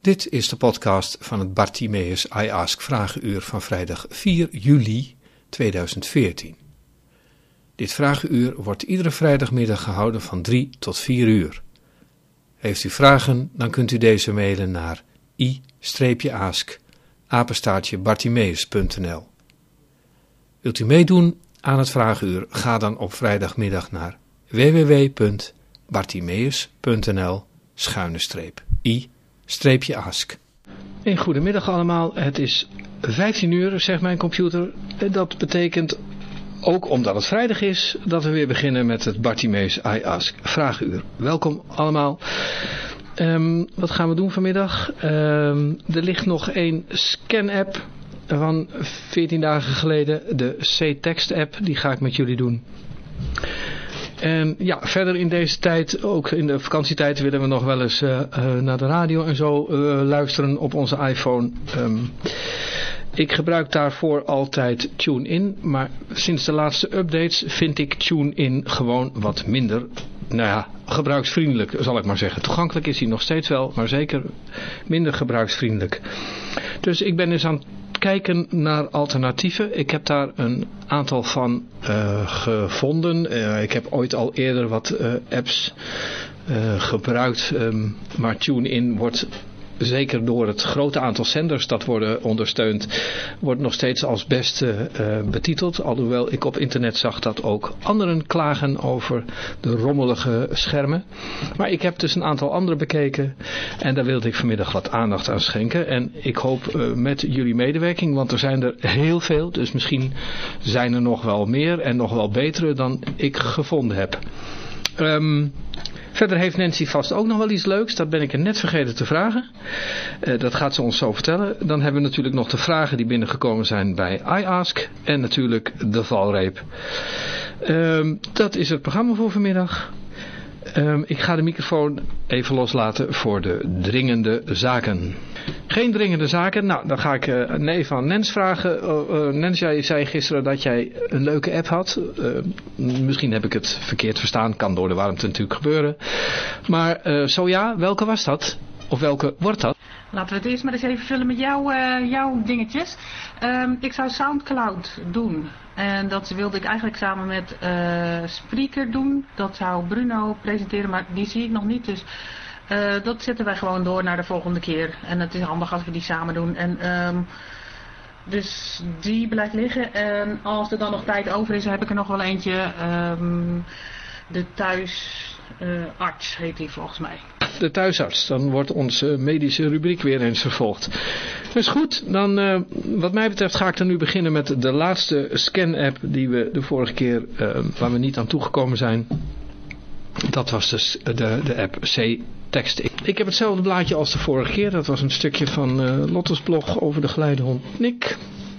Dit is de podcast van het Bartimeus I Ask Vragenuur van vrijdag 4 juli 2014. Dit vragenuur wordt iedere vrijdagmiddag gehouden van 3 tot 4 uur. Heeft u vragen, dan kunt u deze mailen naar i-ask@bartimeus.nl. Wilt u meedoen aan het vragenuur, ga dan op vrijdagmiddag naar www.bartimeus.nl/i-ask. Een goedemiddag allemaal, het is 15 uur, zegt mijn computer. Dat betekent, ook omdat het vrijdag is, dat we weer beginnen met het Bartimeus I Ask Vragenuur. Welkom allemaal. Wat gaan we doen vanmiddag? Er ligt nog één scan-app van 14 dagen geleden, de C-Text-app, die ga ik met jullie doen. En ja, verder in deze tijd, ook in de vakantietijd, willen we nog wel eens naar de radio en zo luisteren op onze iPhone. Ik gebruik daarvoor altijd TuneIn, maar sinds de laatste updates vind ik TuneIn gewoon wat minder, gebruiksvriendelijk zal ik maar zeggen. Toegankelijk is hij nog steeds wel, maar zeker minder gebruiksvriendelijk. Dus ik ben eens aan het kijken naar alternatieven. Ik heb daar een aantal van gevonden. Ik heb ooit al eerder wat apps gebruikt, maar TuneIn wordt zeker door het grote aantal zenders dat worden ondersteund, wordt nog steeds als beste betiteld. Alhoewel ik op internet zag dat ook anderen klagen over de rommelige schermen. Maar ik heb dus een aantal andere bekeken en daar wilde ik vanmiddag wat aandacht aan schenken. En ik hoop met jullie medewerking, want er zijn er heel veel. Dus misschien zijn er nog wel meer en nog wel betere dan ik gevonden heb. Verder heeft Nancy vast ook nog wel iets leuks. Dat ben ik er net vergeten te vragen. Dat gaat ze ons zo vertellen. Dan hebben we natuurlijk nog de vragen die binnengekomen zijn bij iAsk. En natuurlijk de valreep. Dat is het programma voor vanmiddag. Ik ga de microfoon even loslaten voor de dringende zaken. Geen dringende zaken? Nou, dan ga ik even aan Nens vragen. Nens, jij zei gisteren dat jij een leuke app had. Misschien heb ik het verkeerd verstaan. Kan door de warmte natuurlijk gebeuren. Maar zo ja, welke was dat? Of welke wordt dat? Laten we het eerst maar eens even vullen met jouw dingetjes. Ik zou Soundcloud doen. En dat wilde ik eigenlijk samen met Spreaker doen. Dat zou Bruno presenteren, maar die zie ik nog niet. Dus dat zetten wij gewoon door naar de volgende keer. En het is handig als we die samen doen. En dus die blijft liggen. En als er dan nog tijd over is, heb ik er nog wel eentje. De thuisarts heet die volgens mij. De thuisarts, dan wordt onze medische rubriek weer eens vervolgd. Dus goed, dan wat mij betreft ga ik dan nu beginnen met de laatste scan-app die we de vorige keer, waar we niet aan toegekomen zijn. Dat was dus de app C-Text. Ik heb hetzelfde blaadje als de vorige keer, dat was een stukje van Lotte's blog over de geleidehond Nick.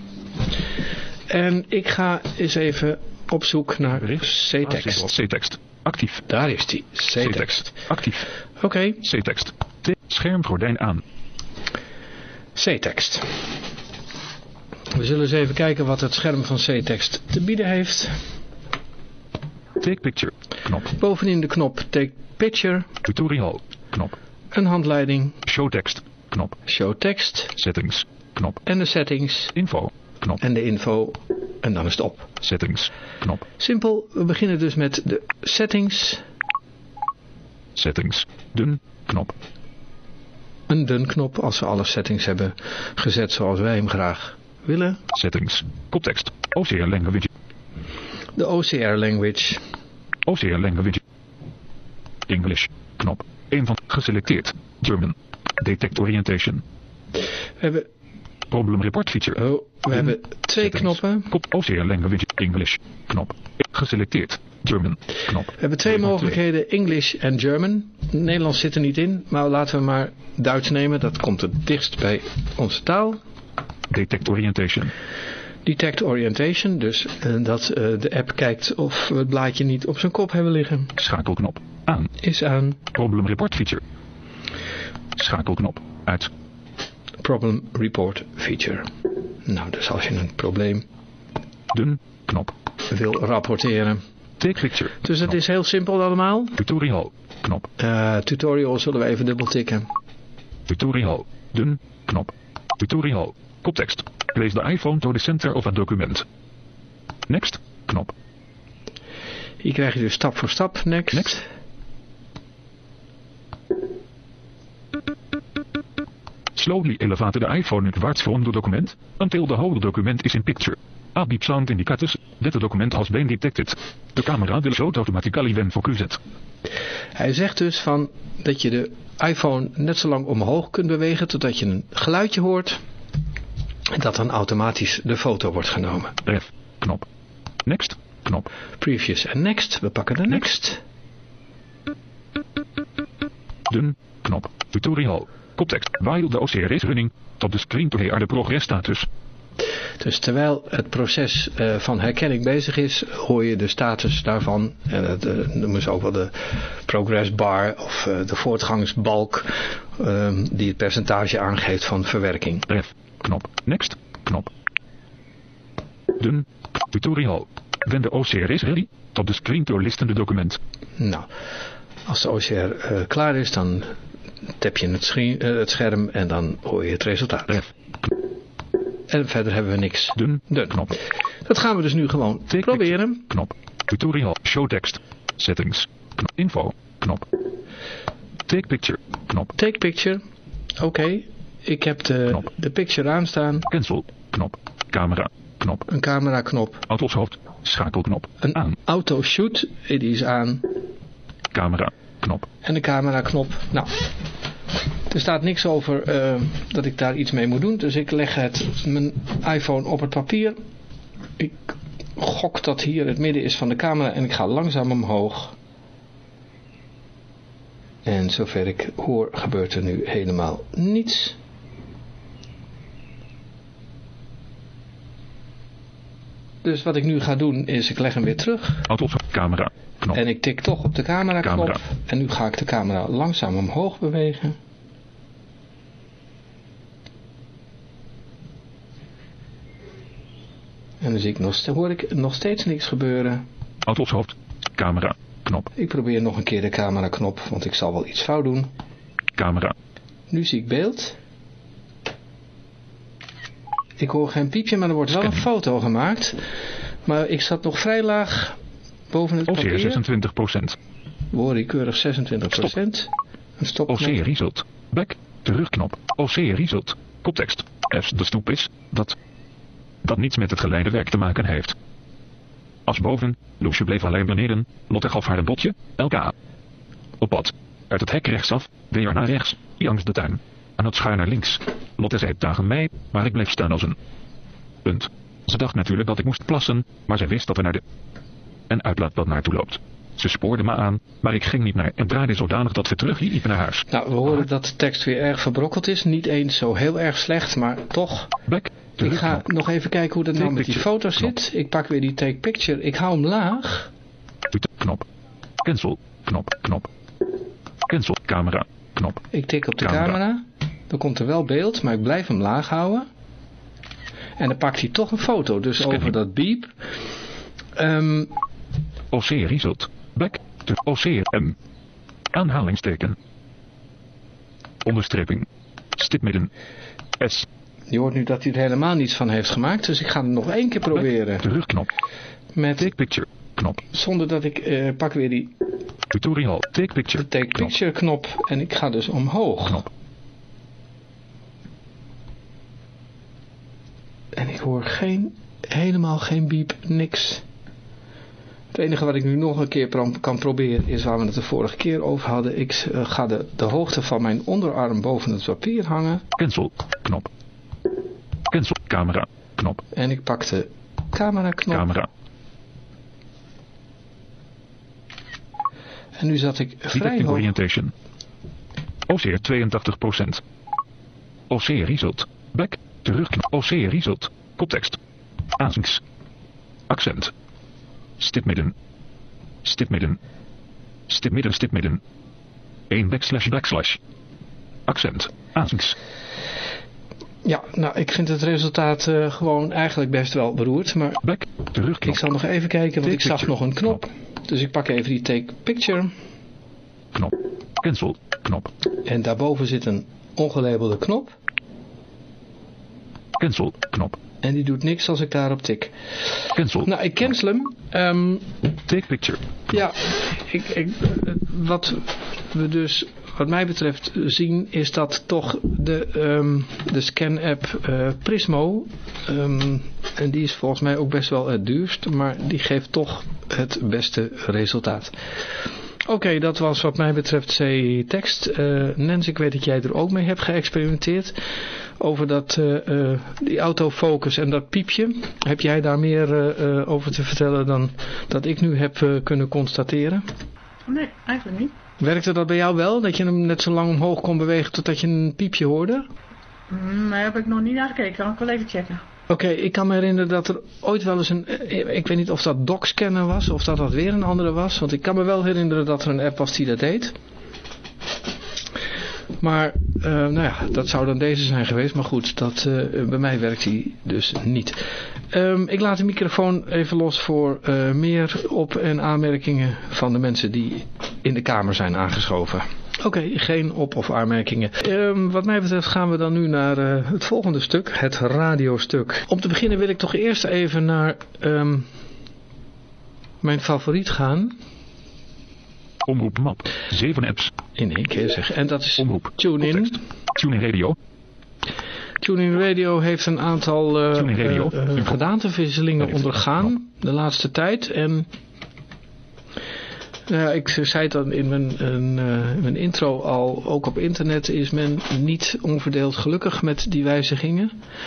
En ik ga eens even op zoek naar C-Text. C-Text. Actief. Daar is die. C-Text. Actief. Oké. C-Text. Schermgordijn aan. C-Text. We zullen eens even kijken wat het scherm van C-Text te bieden heeft. Take picture. Knop. Bovenin de knop Take Picture. Tutorial. Knop. Een handleiding. Show tekst. Knop. Show tekst. Settings. Knop. En de settings. Info. Knop. En de info. En dan is het op. Settings. Knop. Simpel. We beginnen dus met de settings. Settings. Dun. Knop. Een dun knop als we alle settings hebben gezet zoals wij hem graag willen. Settings. Koptekst. OCR language. De OCR language. OCR language. English. Knop. 1 van geselecteerd. German. Detect orientation. We hebben Problem report feature. we hebben twee knoppen. Kop OCR language. English. Knop. Geselecteerd. German. Knop. We hebben twee mogelijkheden, English en German. Nederlands zit er niet in, maar laten we maar Duits nemen. Dat komt het dichtst bij onze taal. Detect orientation. Detect orientation, dus dat de app kijkt of we het blaadje niet op zijn kop hebben liggen. Schakelknop. Aan. Is aan. Problem report feature. Schakelknop. Uit. Problem report feature. Nou, dus als je een probleem Dun. Knop. wil rapporteren. Take picture. Dus het is heel simpel allemaal. Tutorial. Knop. Tutorial zullen we even dubbel tikken. Tutorial. Dun. Knop. Tutorial. Koptekst. Place the iPhone to the center of a document. Next. Knop. Hier krijg je dus stap voor stap. Next. Next. Slowly elevate the iPhone upwards from the document until the whole document is in picture. A beep sound indicates that the document has been detected. The camera will show automatically when focused. Hij zegt dus van dat je de iPhone net zo lang omhoog kunt bewegen totdat je een geluidje hoort. En dat dan automatisch de foto wordt genomen. Ref. Knop. Next. Knop. Previous en next. We pakken de next. Dun. Knop. Tutorial. Koptekst. While the OCR is running. Top the screen to hear the progress status. Dus terwijl het proces van herkenning bezig is, hoor je de status daarvan. En dat noemen ze ook wel de progress bar of de voortgangsbalk die het percentage aangeeft van verwerking. Ref. Knop. Next. Knop. Dun. Tutorial. When the OCR is ready. Top the screen to listen the document. Nou, als de OCR klaar is, dan tap je het scherm en dan hoor je het resultaat. Ref. En verder hebben we niks. Dun. Knop. Dat gaan we dus nu gewoon proberen. Knop. Tutorial. Show text. Settings. Knop. Info. Knop. Take picture. Knop. Take picture. Oké. Ik heb de picture aanstaan. Cancel. Knop. Camera. Knop. Een camera knop. Auto's hoofd. Schakelknop. Een aan. Auto shoot. Die is aan. Camera. Knop. En de camera knop. Nou. Er staat niks over dat ik daar iets mee moet doen. Dus ik leg mijn iPhone op het papier. Ik gok dat hier het midden is van de camera. En ik ga langzaam omhoog. En zover ik hoor gebeurt er nu helemaal niets. Dus wat ik nu ga doen is ik leg hem weer terug. Auto's camera. Knop. En ik tik toch op de camera knop. En nu ga ik de camera langzaam omhoog bewegen. En dan zie ik hoor ik nog steeds niks gebeuren. Auto's hoofd. Camera. Knop. Ik probeer nog een keer de camera knop, want ik zal wel iets fout doen. Camera. Nu zie ik beeld. Ik hoor geen piepje, maar er wordt wel een foto gemaakt. Maar ik zat nog vrij laag boven het papier. 26%. We horen keurig 26%. Stop. Een stopknop. OC result. Back. Terugknop. OC result. Koptekst. Als de stoep is, dat niets met het geleidewerk te maken heeft. Als boven, Loesje bleef alleen beneden, Lotte gaf haar een botje, LK. Op pad. Uit het hek rechtsaf, weer naar rechts, langs de tuin. Aan het schuin naar links. Lotte zei dagen mij, maar ik bleef staan als een punt. Ze dacht natuurlijk dat ik moest plassen, maar zij wist dat er naar een uitlaatbad naartoe loopt. Ze spoorde me aan, maar ik ging niet naar en draaide zodanig dat we terugliepen naar huis. Nou, we horen dat de tekst weer erg verbrokkeld is. Niet eens zo heel erg slecht, maar toch. Back. Ik ga nog even kijken hoe dat nou met die foto's zit. Ik pak weer die take picture. Ik hou hem laag. Knop. Cancel. Knop. Knop. Cancel. Camera. Knop. Ik tik op de camera. Dan komt er wel beeld, maar ik blijf hem laag houden. En dan pakt hij toch een foto. Dus Scanning. over dat beep. OC result. Back. OCM. Aanhalingsteken. Onderstreping. Stipmidden. S. Je hoort nu dat hij er helemaal niets van heeft gemaakt. Dus ik ga het nog één keer proberen. Terugknop. Met Take picture. Knop. Zonder dat ik pak weer die Tutorial. Take picture. de take picture knop. En ik ga dus omhoog. Knop. En ik hoor helemaal geen beep. Niks. Het enige wat ik nu nog een keer kan proberen is waar we het de vorige keer over hadden. Ik ga de hoogte van mijn onderarm boven het papier hangen. Cancel. Knop. Cancel. Camera. Knop. En ik pak de camera knop. Camera. En nu zat ik vrij Detecting hoog. orientation. OCR 82%. OC result. Back. Terugknop. OC result. Koptekst. Aansings. Accent. Stipmidden. Stipmidden. Stipmidden. Stipmidden. 1 backslash. Accent. Aansings. Ja, nou ik vind het resultaat gewoon eigenlijk best wel beroerd. Maar Back. Terugknop. ik zal nog even kijken, want Take ik zag picture. nog een knop. Dus ik pak even die take picture. Knop. Cancel. Knop. En daarboven zit een ongelabelde knop. Cancel knop. En die doet niks als ik daarop tik. Cancel. Nou, ik cancel hem. Take picture. Ja, wat we dus wat mij betreft zien is dat toch de scan-app Prismo, en die is volgens mij ook best wel het duurst, maar die geeft toch het beste resultaat. Oké, dat was wat mij betreft C-tekst. Nens, ik weet dat jij er ook mee hebt geëxperimenteerd. Over die autofocus en dat piepje. Heb jij daar meer over te vertellen dan dat ik nu heb kunnen constateren? Nee, eigenlijk niet. Werkte dat bij jou wel? Dat je hem net zo lang omhoog kon bewegen totdat je een piepje hoorde? Daar heb ik nog niet naar gekeken. Kan ik wel even checken. Oké, ik kan me herinneren dat er ooit wel eens ik weet niet of dat DocScanner was of dat weer een andere was. Want ik kan me wel herinneren dat er een app was die dat deed. Maar, nou ja, dat zou dan deze zijn geweest. Maar goed, bij mij werkt die dus niet. Ik laat de microfoon even los voor meer op- en aanmerkingen van de mensen die in de kamer zijn aangeschoven. Oké, geen op- of aanmerkingen. Wat mij betreft gaan we dan nu naar het volgende stuk, het radiostuk. Om te beginnen wil ik toch eerst even naar mijn favoriet gaan. Omroep map. 7 apps. In één keer zeg. En dat is Omroep. TuneIn. TuneIn Radio. TuneIn Radio heeft een aantal gedaanteverwisselingen ondergaan de laatste tijd. En ik zei het dan in mijn intro al, ook op internet is men niet onverdeeld gelukkig met die wijzigingen.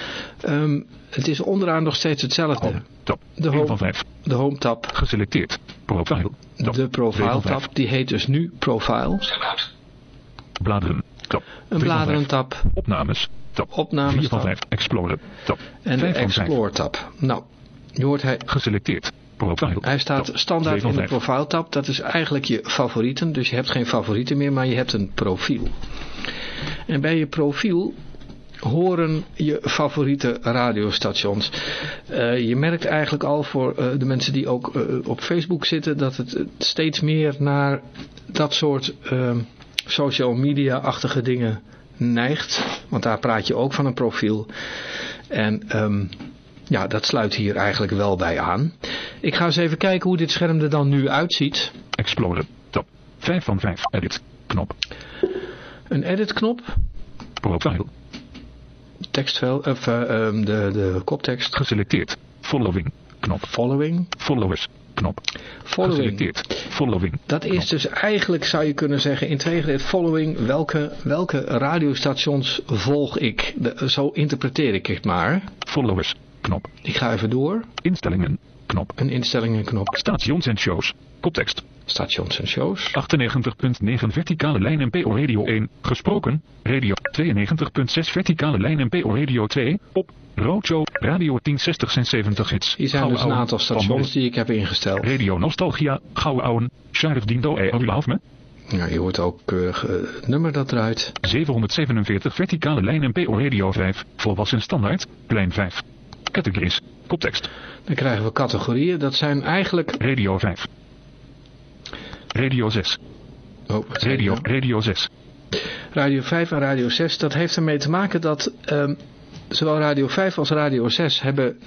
Het is onderaan nog steeds hetzelfde. Home tab. De 1 van 5. De Home tab. Geselecteerd. Profile. Tab. De Profile tab. Die heet dus nu Profile. Bladeren. Tab. Een bladeren tab. Opnames. Tab. 4 van 5. Explorer. Tab. En de Explore tab. Nou, je hoort hij... Geselecteerd. Profile. Hij staat standaard in de Profile tab. Dat is eigenlijk je favorieten. Dus je hebt geen favorieten meer, maar je hebt een profiel. En bij je profiel horen je favoriete radiostations. Je merkt eigenlijk al voor de mensen die ook op Facebook zitten, dat het steeds meer naar dat soort social media-achtige dingen neigt. Want daar praat je ook van een profiel. En ja, dat sluit hier eigenlijk wel bij aan. Ik ga eens even kijken hoe dit scherm er dan nu uitziet. Explorer. Tab. 5 van 5. Edit. Knop. Een edit knop. Profile. Tekstveld, of de koptekst. Geselecteerd. Following. Knop. Following. Followers. Knop. Following. Geselecteerd. Following. Dat is dus eigenlijk, zou je kunnen zeggen, in twee gedeeld following. Welke radiostations volg ik? Zo interpreteer ik het maar. Followers. Knop. Ik ga even door. Instellingen. Knop. Een instellingenknop. Stations en shows. Koptekst. Stations en shows. 98.9 verticale lijn NPO Radio 1. Gesproken. Radio 92.6 verticale lijn NPO Radio 2. Op. Roadshow. Radio 1060 en 70 hits. Hier zijn dus een aantal stations die ik heb ingesteld. Radio Nostalgia. Gouwe Ouwen. Sheriff Dindo me. Ja, je hoort ook het nummer dat eruit. 747 verticale lijn NPO Radio 5. Volwassen standaard. Lijn 5. Categories. Koptekst. Dan krijgen we categorieën. Dat zijn eigenlijk... Radio 5. Radio 6. Oh, Radio 6. Radio 5 en Radio 6. Dat heeft ermee te maken dat zowel Radio 5 als Radio 6 hebben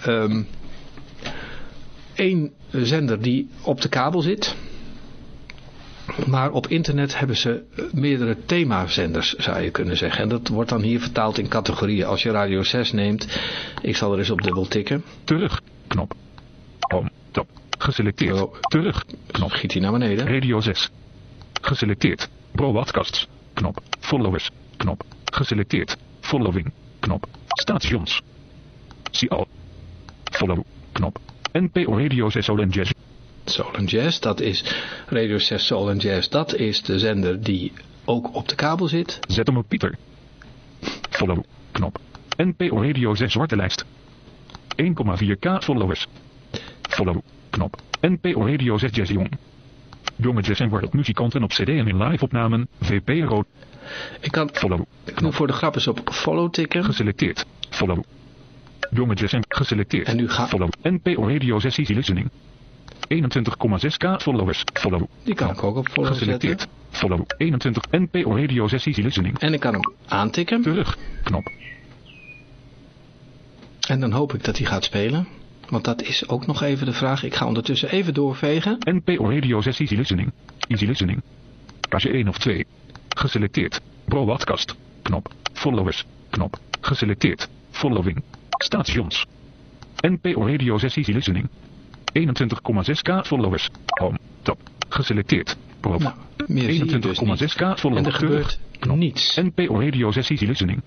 één zender die op de kabel zit. Maar op internet hebben ze meerdere themazenders, zou je kunnen zeggen. En dat wordt dan hier vertaald in categorieën. Als je Radio 6 neemt, ik zal er eens op dubbel tikken. Terug, knop. Home, tab. Geselecteerd. Oh. Terug, knop. Schiet hij naar beneden. Radio 6. Geselecteerd. Broadcasts, knop. Followers, knop. Geselecteerd. Following, knop. Stations. Zie al. Follow, knop. NPO Radio 6 Soul & Jazz. Soul & Jazz, dat is Radio 6 Soul & Jazz. Dat is de zender die ook op de kabel zet. Zet hem op Pieter. Follow, knop. NPO Radio 6 zwarte lijst. 1,4k followers. Follow, knop. NPO Radio 6 Jazz Jong. Jonge jazz en wereldmuzikanten op cd en in live opnamen. VPRO. Ik kan follow. Ik moet voor de grap eens op follow tikken. Geselecteerd. Follow. Jonge jazz en geselecteerd. En nu gaat follow. NPO Radio 6 Easy Listening. 21,6k followers. Follow. Die kan ik ook op follow geselecteerd. zetten. Follow 21. NPO Radio 6 Easy Listening. En ik kan hem aantikken. Terug. Knop. En dan hoop ik dat hij gaat spelen. Want dat is ook nog even de vraag. Ik ga ondertussen even doorvegen. NPO Radio 6 Easy Listening. Easy Listening. Page 1 of 2. Geselecteerd. Broadcast. Knop. Followers. Knop. Geselecteerd. Following. Stations. NPO Radio 6 Easy Listening. 21,6k followers. Home. Tab. Geselecteerd. Nou, meer zie je dus niet. 21,6k followers. En er gebeurt niets. NPO Radio 6 Easy Listening.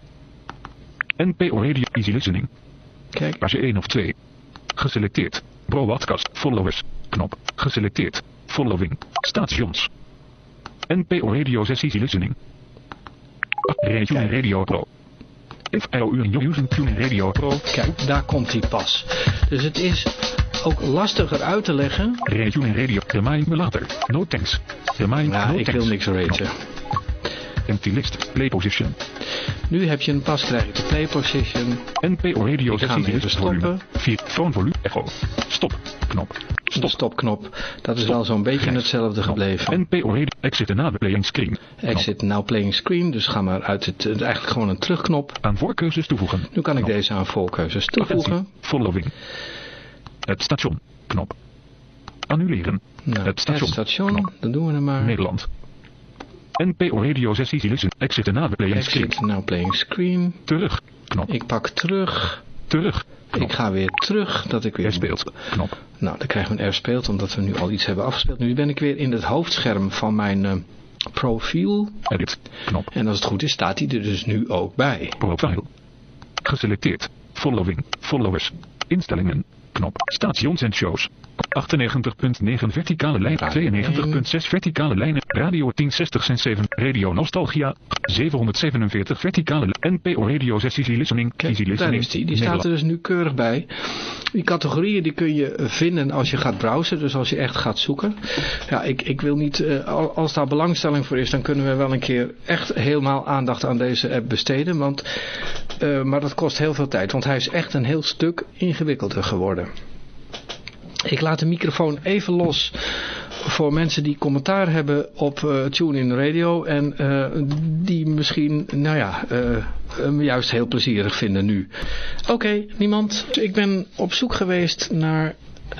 NPO Radio Easy Listening. Kijk. Page 1 of 2. Geselecteerd. Broadcast. Followers. Knop. Geselecteerd. Following. Stations. NPO Radio 6 Easy Listening. Tuning Radio Pro. If you using Tuning Radio Pro. Kijk, daar komt hij pas. Dus het is ook lastiger uit te leggen. Tuning Radio. Remind me later. No thanks. Remind Ja, no ik thanks. wil niks raten. Empty list. Play position. Nu heb je een pas, krijg je de play position. NPO Radio Ik 6 ga hem Easy even Listening. Volume. stoppen. 4. Phone volume. Echo. Stop. Knop. De Stop. stopknop. Dat is Stop. wel zo'n beetje Grijs. hetzelfde gebleven. NPO Radio. Exit na de playing screen. Knop. Exit now playing screen. Dus ga maar uit het eigenlijk gewoon een terugknop. Aan voorkeuzes toevoegen. Nu kan ik Knop. deze aan voorkeuzes toevoegen. Attentie. Following. Het station. Knop. Annuleren. Nou, Het station. Knop. Dan doen we hem maar. Nederland. NPO Radio 6 Easy Listen. Exit na de playing screen. Exit now playing screen. Terug. Knop. Ik pak terug. Terug. Knop. Ik ga weer terug. Dat ik weer Er speelt. Knop. Nou, dan krijgen we een R speelt, omdat we nu al iets hebben afgespeeld. Nu ben ik weer in het hoofdscherm van mijn profiel. Edit. Knop. En als het goed is, staat hij er dus nu ook bij. Profile. Geselecteerd. Following. Followers. Instellingen. Knop. Stations en shows. 98.9 verticale lijn. 92.6 verticale lijnen. Radio 1060 en 7. Radio Nostalgia. 747 verticale lijn. NPO Radio 6 Easy Listening. Kijk, Easy daar Listening. is die staat er dus nu keurig bij. Die categorieën die kun je vinden als je gaat browsen. Dus als je echt gaat zoeken. Ja, ik wil niet... als daar belangstelling voor is, dan kunnen we wel een keer echt helemaal aandacht aan deze app besteden. Maar dat kost heel veel tijd. Want hij is echt een heel stuk ingewikkelder geworden. Ik laat de microfoon even los voor mensen die commentaar hebben op TuneIn Radio en die misschien, hem juist heel plezierig vinden nu. Oké, niemand. Ik ben op zoek geweest naar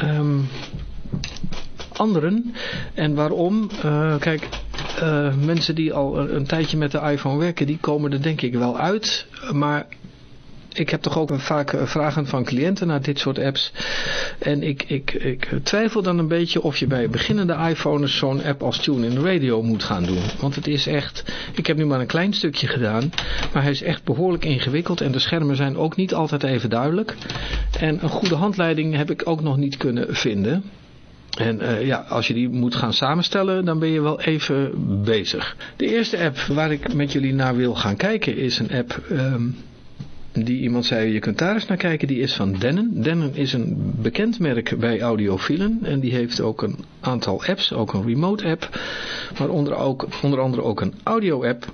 anderen. En waarom? Kijk, mensen die al een tijdje met de iPhone werken, die komen er denk ik wel uit, maar... Ik heb toch ook vaak vragen van cliënten naar dit soort apps. En ik twijfel dan een beetje of je bij beginnende iPhones zo'n app als TuneIn Radio moet gaan doen. Want het is echt... Ik heb nu maar een klein stukje gedaan. Maar hij is echt behoorlijk ingewikkeld. En de schermen zijn ook niet altijd even duidelijk. En een goede handleiding heb ik ook nog niet kunnen vinden. En als je die moet gaan samenstellen, dan ben je wel even bezig. De eerste app waar ik met jullie naar wil gaan kijken is een app... die iemand zei, je kunt daar eens naar kijken, die is van Denon. Denon is een bekend merk bij audiofielen en die heeft ook een aantal apps, ook een remote app, maar onder andere ook een audio app,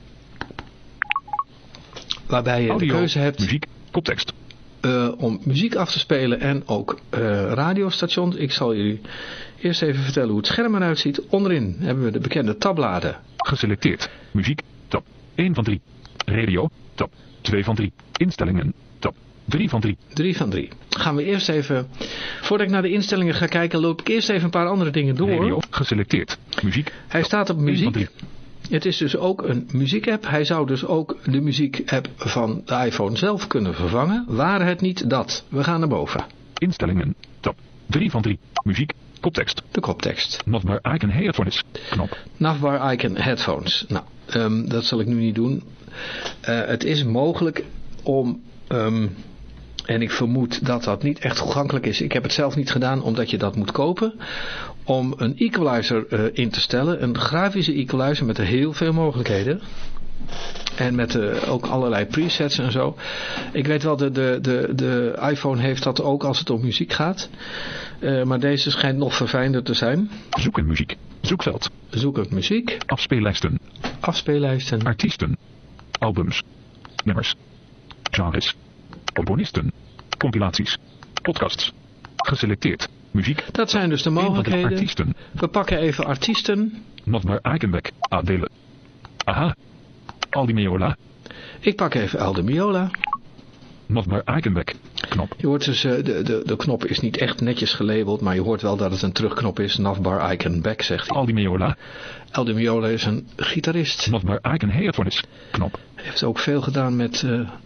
waarbij je Audio, de keuze hebt muziek, koptekst. Om muziek af te spelen en ook radiostations. Ik zal jullie eerst even vertellen hoe het scherm eruit ziet. Onderin hebben we de bekende tabbladen. Geselecteerd. Muziek. Tab 1 van 3. Radio. Tab 2 van 3. Instellingen. Tab 3 van 3. 3 van 3. Gaan we eerst even... Voordat ik naar de instellingen ga kijken, loop ik eerst even een paar andere dingen door. Radio. Geselecteerd. Muziek. Hij staat op 1 van muziek. 3. Het is dus ook een muziekapp. Hij zou dus ook de muziekapp van de iPhone zelf kunnen vervangen. Waar het niet dat. We gaan naar boven. Instellingen. Tab 3 van 3. Muziek. Koptekst. De koptekst. Navbar icon headphones. Knop. Navbar icon headphones. Nou, dat zal ik nu niet doen. Het is mogelijk om... en ik vermoed dat dat niet echt toegankelijk is. Ik heb het zelf niet gedaan omdat je dat moet kopen. Om een equalizer in te stellen. Een grafische equalizer met heel veel mogelijkheden. En met ook allerlei presets en zo. Ik weet wel, de iPhone heeft dat ook als het om muziek gaat. Maar deze schijnt nog verfijnder te zijn. Zoeken muziek. Zoekveld. Zoek op muziek. Afspeellijsten. Afspeellijsten. Artiesten. Albums. Nummers. Genres. Componisten. Compilaties. Podcasts. Geselecteerd. Muziek. Dat zijn dus de Een van de mogelijkheden. artiesten. We pakken even artiesten. Notmar Eikenbeck. Adele. Aha. Aldi Meola. Ik pak even Aldo Meola. Notmar Eikenbeck. Knop. Je hoort dus, de knop is niet echt netjes gelabeld, maar je hoort wel dat het een terugknop is. Navbar Icon Back, zegt hij. Aldi Meola. Aldo Meola is een gitarist. Notmar Eiken Heertonis. Knop. Hij heeft ook veel gedaan met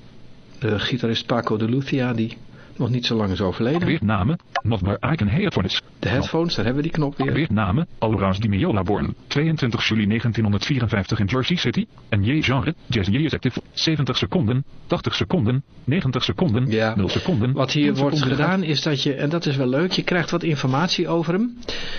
de gitarist Paco de Lucia, die nog niet zo lang is overleden. Weertname. Notmar Eiken Heertonis. De headphones, daar hebben we die knop weer. Weertname. Laurence Di Meola born. 22 juli 1954 in Jersey City. En J-genre. Jazz Active. 70 seconden. 80 seconden. 90 seconden. Ja. 0 seconden. Wat hier 10 wordt seconden gedaan is dat je, en dat is wel leuk, je krijgt wat informatie over hem.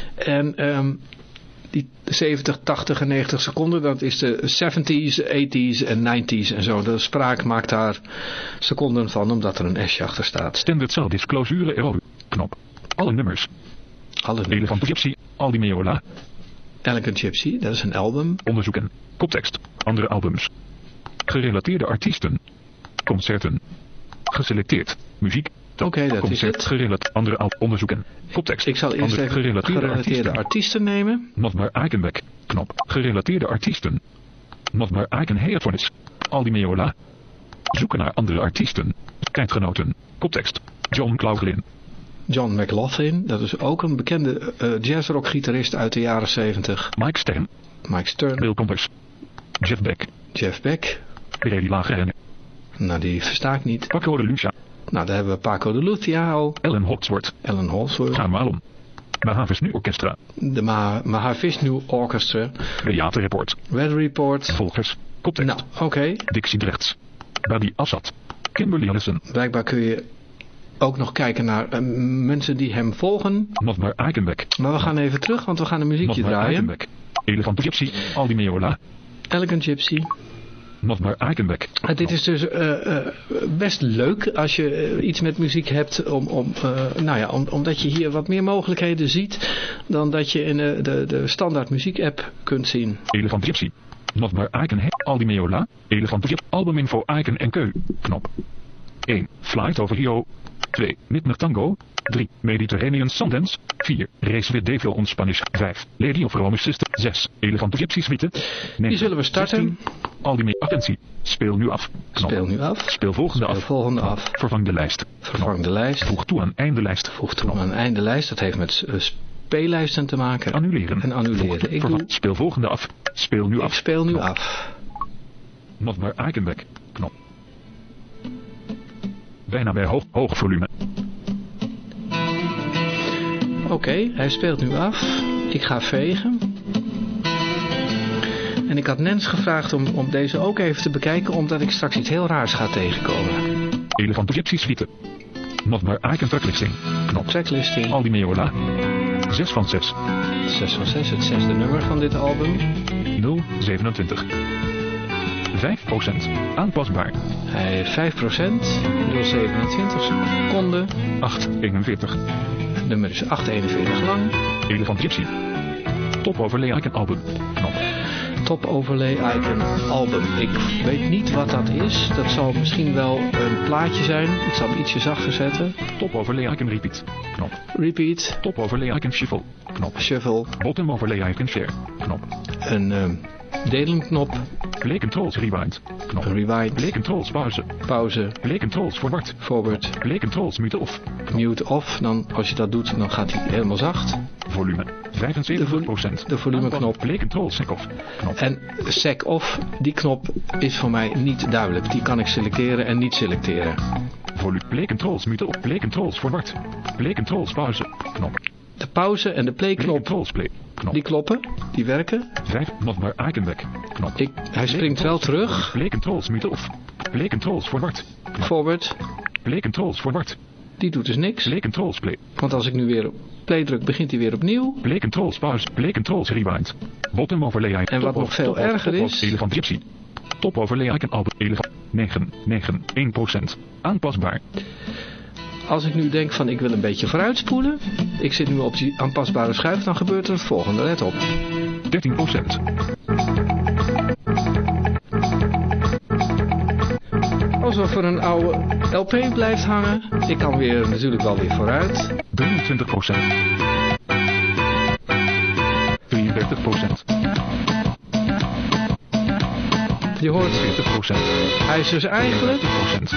En die 70, 80 en 90 seconden, dat is de 70s, 80s en 90s en zo. De spraak maakt daar seconden van, omdat er een S'je achter staat. Standard cell disclosure error. Knop. Alle nummers. Alle Elefant Gypsy. Aldi Meola. Elegant Gypsy, dat is een album. Onderzoeken. Koptekst. Andere albums. Gerelateerde artiesten. Concerten. Geselecteerd. Muziek. Oké, dat is het. Andere onderzoeken. Koptekst. Ik zal eerst even gerelateerde artiesten nemen. Notmar Eikenbeck. Knop. Gerelateerde artiesten. Notmar Eiken Heertonis. Aldi Meola. Zoeken naar andere artiesten. Tijdgenoten. Koptekst. John Claughlin. John McLaughlin, dat is ook een bekende jazzrock-gitarist uit de jaren 70. Mike Stern. Mike Stern. Bill Compers. Jeff Beck. Jeff Beck. Brady Lagerhenne. Nou, die versta ik niet. Paco de Lucia. Nou, daar hebben we Paco de Lucia al. Ellen Holdsworth. Ellen Holdsworth. Ga maar om. Mahavishnu Orchestra. De Mahavishnu Orchestra. Theater Report. Weather Report. Volgers. Koptekst. Nou, oké. Dixie Drechts. Badi Assad. Kimberly Allison. Blijkbaar kun je ook nog kijken naar mensen die hem volgen. Notmar Eikenbeck. Maar we gaan even terug, want we gaan een muziekje Notmar draaien. Eikenbeck. Elefant Gypsy. Aldi Meola. Elegant Gypsy. Notmar Eikenbeck. Dit is dus best leuk als je iets met muziek hebt, omdat je hier wat meer mogelijkheden ziet dan dat je in de standaard muziek-app kunt zien. Elefant Gypsy. Notmar Eiken Aldi Meola. Elefant Gypsy. Albuminfo Eiken en Keu. Knop. 1. Flight over Rio. 2. Midnight Tango. 3. Mediterranean Sundance. 4. Race with Devil on Spanish. 5. Lady of Rome Sister. 6. Elefant Gypsy Suite. 9. Die zullen we starten. 16. Aldi Meola. Attentie. Speel nu af. Knop. Speel nu af. Speel volgende af. Volgende af. Vervang de lijst. Vervang de lijst. Voeg toe aan einde lijst. Voeg toe aan einde lijst. Dat heeft met speellijsten te maken. Annuleren. En annuleren. Speel volgende af. Speel nu af. Ik speel nu af. Notmar Eikenbeck. Knop. Bijna bij hoog volume. Oké, hij speelt nu af. Ik ga vegen. En ik had Nens gevraagd om deze ook even te bekijken, omdat ik straks iets heel raars ga tegenkomen. Elefant Gypsy Suite. Notmar Eiken tracklisting. Knop. Tracklisting. Aldi Meola. 6 van 6. 6 van 6, het zesde nummer van dit album. 0,27. 5%. Aanpasbaar. Hij heeft 5%. 0,27 seconden. 8,41. Het nummer is 8,41 lang. Elefant Gypsy. Top overlay Icon album. Knop. Top overlay Icon album. Ik weet niet wat dat is. Dat zal misschien wel een plaatje zijn. Ik zal hem ietsje zachter zetten. Top overlay Icon repeat. Knop. Repeat. Top overlay Icon shuffle. Knop. Shuffle. Bottom overlay Icon share. Knop. Een deelingknop. Play controls rewind. Knop. Rewind. Play controls pauze. Pauze. Play controls forward. Forward. Play controls mute off. Mute off. Dan, als je dat doet, dan gaat hij helemaal zacht. Volume. 75%. De volumeknop. Play controls sec off. Knop. En sec off, die knop is voor mij niet duidelijk. Die kan ik selecteren en niet selecteren. Volume. Play controls mute off. Play controls forward. Play controls pauze. Knop. De pauze en de play Play knop, controls play. Knop. die kloppen, die werken. 5. Notmar Eikenbeck. Knop. Hij springt wel terug. Play controls mute off. Play controls forward. Knop. Forward. Play controls forward. Die doet dus niks. Play controls play. Want als ik nu weer op play druk, begint hij weer opnieuw. Play controls pause. Play controls rewind. Bottom overlay. En wat nog veel erger is. Elefant Gypsy. Top overlay Icon album. Elefant. 9,1%. Aanpasbaar. Als ik nu denk van ik wil een beetje vooruitspoelen. Ik zit nu op die aanpasbare schuif. Dan gebeurt er het volgende. Let op. 13%. alsof er een oude LP blijft hangen. Ik kan weer natuurlijk wel weer vooruit. 23%. 33%. Je hoort, 40%. hij is dus eigenlijk... 63%.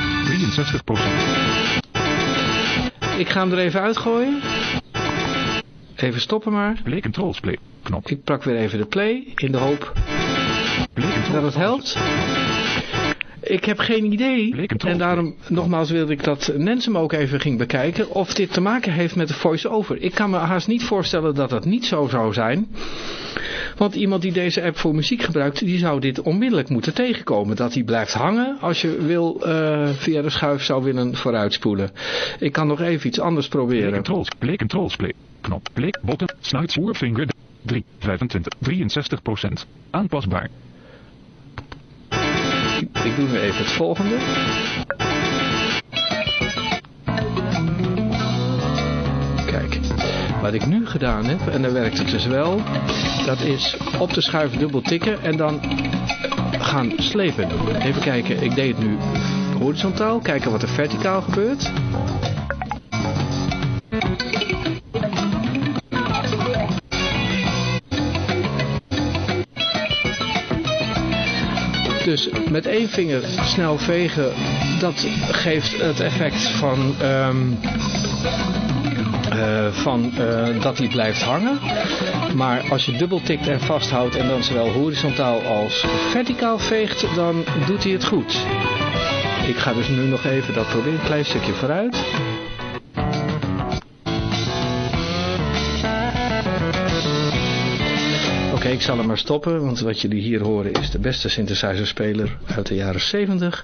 Ik ga hem er even uitgooien. Even stoppen maar. Play controls play. Knop. Ik pak weer even de play in de hoop Play controls. dat het helpt. Ik heb geen idee. En daarom nogmaals wilde ik dat Nensem ook even ging bekijken of dit te maken heeft met de voice-over. Ik kan me haast niet voorstellen dat dat niet zo zou zijn. Want iemand die deze app voor muziek gebruikt, die zou dit onmiddellijk moeten tegenkomen. Dat hij blijft hangen als je wil via de schuif zou willen vooruitspoelen. Ik kan nog even iets anders proberen. Play controls play. Knop. Play button. Snuit forefinger. 3. 25. 63%. Aanpasbaar. Ik doe nu even het volgende. Kijk, wat ik nu gedaan heb, en dan werkt het dus wel, dat is op de schuif dubbel tikken en dan gaan slepen. Even kijken, ik deed het nu horizontaal, kijken wat er verticaal gebeurt. Dus met één vinger snel vegen, dat geeft het effect van dat hij blijft hangen. Maar als je dubbel tikt en vasthoudt en dan zowel horizontaal als verticaal veegt, dan doet hij het goed. Ik ga dus nu nog even dat proberen, een klein stukje vooruit. Oké, ik zal hem maar stoppen, want wat jullie hier horen is de beste synthesizerspeler uit de jaren 70.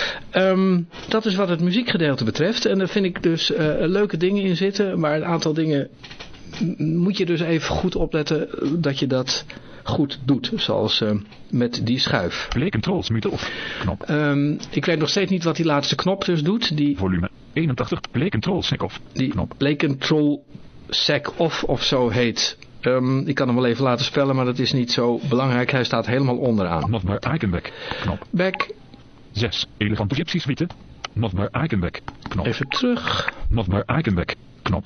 Dat is wat het muziekgedeelte betreft. En daar vind ik dus leuke dingen in zitten, maar een aantal dingen moet je dus even goed opletten dat je dat goed doet. Zoals met die schuif. Play controls mute off. Knop. Ik weet nog steeds niet wat die laatste knop dus doet. Die Volume 81. Play controls sec off. Die Knop. play control sec off of zo heet. Ik kan hem wel even laten spellen, maar dat is niet zo belangrijk. Hij staat helemaal onderaan. Notbar icon back. Knop. Back. 6. Elegante gypsy suite. Notbar icon back. Knop. Even terug. Notbar icon back. Knop.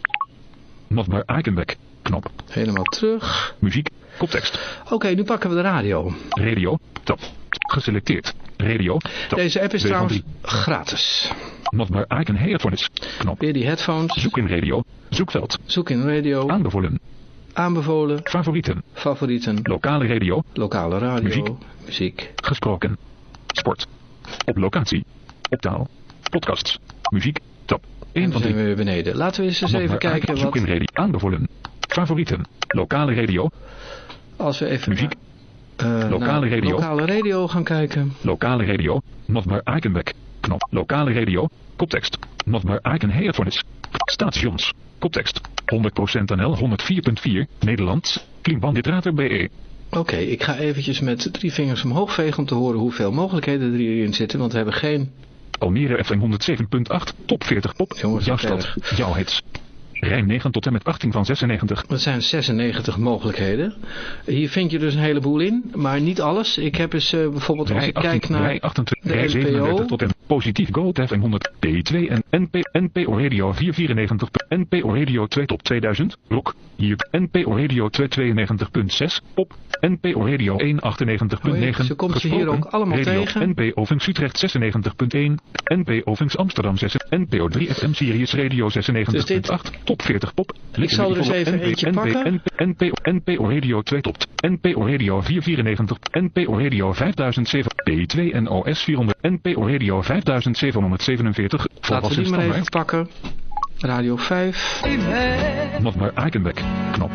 Notbar icon back. Knop. Helemaal terug. Muziek. Koptekst. Oké, nu pakken we de radio. Radio. Tab. Geselecteerd. Radio. Tab. Deze app is 2 van trouwens 3. gratis. Notbar icon headphones. Knop. Weer die headphones. Zoek in radio. Zoekveld. Zoek in radio. Aanbevolen. Aanbevolen. Favorieten. Favorieten. Lokale radio. Lokale radio. Muziek. Muziek. Gesproken. Sport. Op locatie. Op taal. Podcasts. Muziek. Tab. 1 En van dan 3. zijn we weer beneden. Laten we eens even kijken Zoek wat... in radio. Aanbevolen. Favorieten. Lokale radio. Als we even Muziek. naar Lokale radio. lokale radio gaan kijken. Lokale radio. Notbar icon back. Knop. Lokale radio. Koptekst. Notbar icon headphones. Stations. Koptekst. 100% NL 104.4. Nederlands. Klimbandhidrater BE. Oké, ik ga eventjes met 3 vingers omhoog vegen om te horen hoeveel mogelijkheden er hierin zitten. Want we hebben geen... Almere FM 107.8. Top 40 pop. Jongens, Jouw wat stad. erg. Jouw hits. Rijn 9 tot en met 18 van 96. Dat zijn 96 mogelijkheden. Hier vind je dus een heleboel in, maar niet alles. Ik heb eens bijvoorbeeld als Rij ik 18, kijk naar rij 28, rij de 37 NPO. tot en positief Gold FM 100 P2 en NPO Radio 494 NPO Radio 2 top 2000 Rock hier NPO Radio 292.6 Pop NPO Radio 198.9 Ze komt je hier ook allemaal Radio, tegen. NPO Funks Utrecht 96.1 NPO Funks Amsterdam 6 NPO 3 FM Sirius Radio 96.8 Top 40 Pop. Ik zal er eens even eentje pakken. NPO Radio 2 top. NPO Radio 494. NPO Radio 5007. P2 en OS 400. NPO Radio 5747. Laten we die maar even pakken. Radio 5. Notbar Iconback. Knop.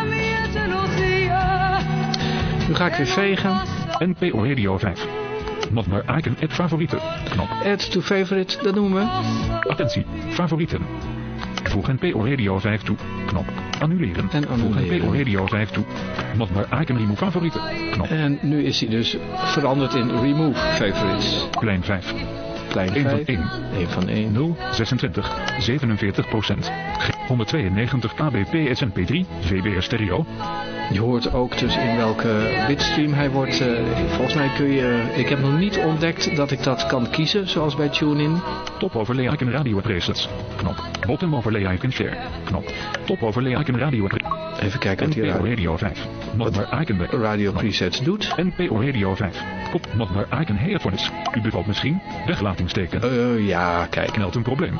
Nu ga ik weer vegen. NPO Radio 5. Notbar Icon add favorieten. Knop. Add to favorite, dat noemen we. Attentie. Favorieten. Voeg NPO Radio 5 toe. Knop. Annuleren. En annuleren. Voeg NPO Radio 5 toe. Notbar Icon remove favorieten. Knop. En nu is hij dus veranderd in remove favorites. Klein 5. Klein 1 van 5. 1. 1 van 1. 0, 26, 47%. 192 kbps MP3, VBR stereo. Je hoort ook dus in welke bitstream hij wordt. Volgens mij kun je... Ik heb nog niet ontdekt dat ik dat kan kiezen, zoals bij TuneIn. Top overlay icon radio presets. Knop. Bottom overlay icon share. Knop. Top overlay icon radio. Even kijken wat NPO hij Radio 5. Not maar icon back. radio presets doet. NPO Radio 5. Kop. Not maar icon heervoornis. U bevalt misschien. Weglatingsteken. Ja, kijk. Meld een probleem.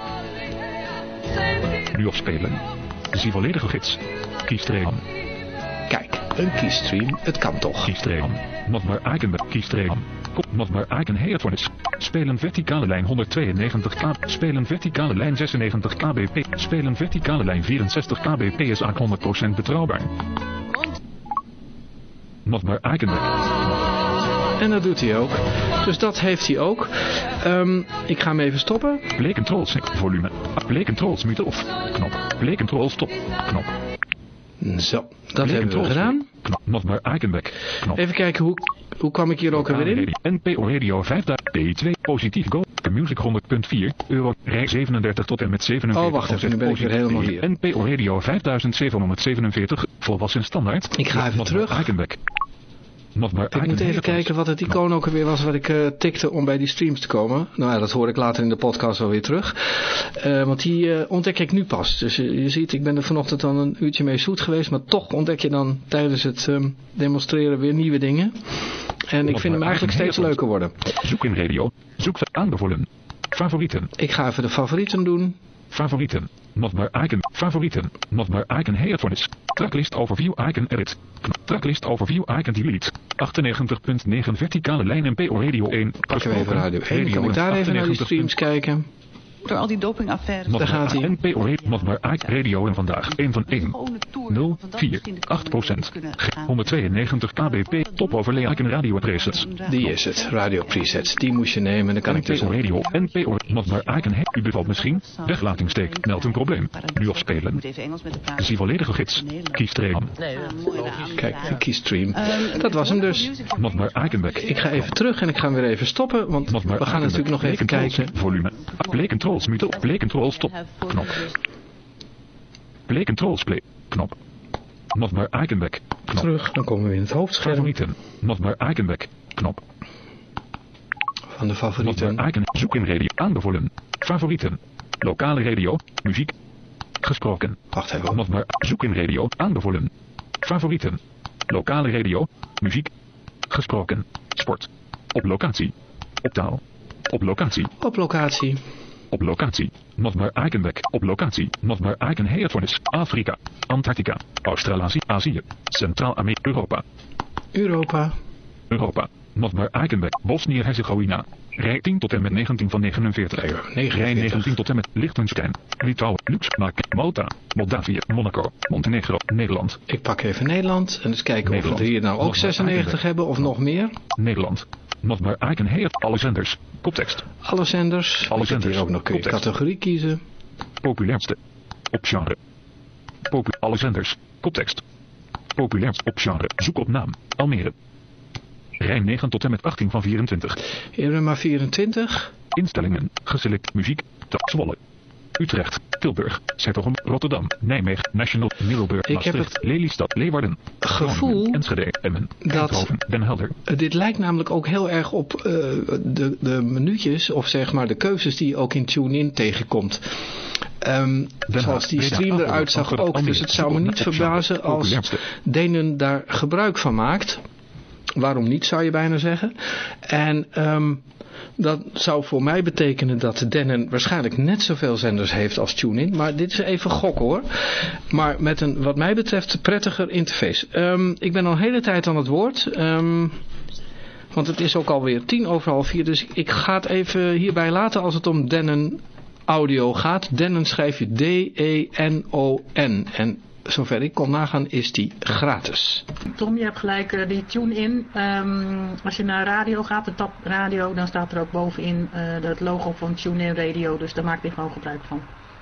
Nu op spelen. Zie volledige gids. Kiestream. Kijk, een kiesstream. Het kan toch. Kiestream. Not maar icon back. Kiestream. Kop. Not maar icon heervoornis. Spelen verticale lijn 192 kb. Spelen verticale lijn 96 kbp. Spelen verticale lijn 64 kbp is 100% betrouwbaar. Not maar icon back. En dat doet hij ook. Dus dat heeft hij ook. Ik ga hem even stoppen. Play control volume. Play control mute off. Knop. Play control stop. Knop. Zo, dat hebben we gedaan. Knop. Not maar icon back. Knop. Even kijken hoe kwam ik hier ook alweer in. NPO Radio 5 P2 positief go. Music 100.4 euro. Rij 37 tot en met 47. Oh, wacht even, nu ben ik weer helemaal hier. NPO Radio 5747 volwassen standaard. Ik ga even terug. Icon back. Ik moet even kijken wat het icoon ook alweer was wat ik tikte om bij die streams te komen. Nou ja, dat hoor ik later in de podcast wel weer terug. Want die ontdek ik nu pas. Dus je ziet, ik ben er vanochtend dan een uurtje mee zoet geweest. Maar toch ontdek je dan tijdens het demonstreren weer nieuwe dingen. En ik vind hem eigenlijk steeds leuker worden. Zoek in radio. Zoek aanbevolen. Favorieten. Ik ga even de favorieten doen. Favorieten. Not maar icon. Favorieten. Not maar icon heervoornis. Tracklist overview icon edit. Tracklist overview icon delete. 98.9 verticale lijn NPO Radio 1. Pakken we even radio 1. Kan ik daar even naar die streams kijken. Door al die dopingaffaires. Daar gaat hij. NPO Not maar Radio en vandaag 1 van 1. 0,4. 8%. 192 kbp. Top overlay icon radio presets. Die is het. Radio presets. Die moest je nemen. Dan kan ik dus... Radio. NPO Not maar icon. U bevalt misschien. Weglatingsteek. Meld een probleem. Nu op spelen. Zie volledige gids. Kiestream. Kijk, die kiesstream. Dat was hem dus. Not maar icon back. Ik ga even terug en ik ga weer even stoppen. Want we gaan natuurlijk nog even kijken. Volume. Play controls mute. Play control stop. Knop. Play controls play. Knop. Not maar icon back. Knop. Terug, dan komen we in het hoofdscherm. Favorieten. Not maar icon back. Knop. Van de favorieten. Not maar icon. Zoek in radio. Aanbevolen. Favorieten. Lokale radio. Muziek. Gesproken. Wacht even. Not maar zoek in radio. Aanbevolen. Favorieten. Lokale radio. Muziek. Gesproken. Sport. Op locatie. Op taal. Op locatie. Op locatie. Op locatie. Not maar icon back. Op locatie. Not maar icon heervoornis. Afrika. Antarctica. Australasie. Azië. Centraal-Amerika. Europa. Europa. Europa. Not maar icon back. Bosnië-Herzegovina. Rij 10 tot en met 19 van 49. Rij 19 tot en met Liechtenstein. Litouwen. Luxemburg. Malta. Moldavië. Monaco. Montenegro. Nederland. Ik pak even Nederland. En eens kijken Nederland. of we hier nou ook 96 hebben of nog meer. Nederland. Not maar icon heer. Alle zenders. Koptekst. Alle zenders. Alle Ik heb zenders. hier ook nog kun je Koptekst. categorie kiezen. Populairste. Op genre. Alle zenders. Koptekst. Populairst op genre. Zoek op naam. Almere. Rij 9 tot en met 18 van 24. Hier hebben we maar 24. Instellingen. Geselect muziek. Zwolle. Utrecht. Tilburg. Zertogem. Rotterdam. Nijmegen. National. Middelburg. Ik heb Maastricht. Lelystad. Leeuwarden. Gevoel Groningen, Enschede. Emmen. dat- Eindhoven. Den Helder. Dit lijkt namelijk ook heel erg op de minuutjes of zeg maar de keuzes die je ook in TuneIn tegenkomt. Zoals die Breda, stream Apeldoorn, eruit zag Frankfurt, ook. Dus Almere. het zou me niet Zoek op verbazen als populairste. Denen daar gebruik van maakt. Waarom niet, zou je bijna zeggen. En dat zou voor mij betekenen dat Dennen waarschijnlijk net zoveel zenders heeft als TuneIn. Maar dit is even gok hoor. Maar met een wat mij betreft prettiger interface. Ik ben al een hele tijd aan het woord. Want het is ook alweer 4:10. Dus ik ga het even hierbij laten als het om Dennen audio gaat. Dennen schrijf je D-E-N-O-N. En zover ik kon nagaan is die gratis. Tom, je hebt gelijk, die TuneIn. Als je naar radio gaat, de tab radio, dan staat er ook bovenin het logo van TuneIn Radio. Dus daar maak ik gewoon gebruik van.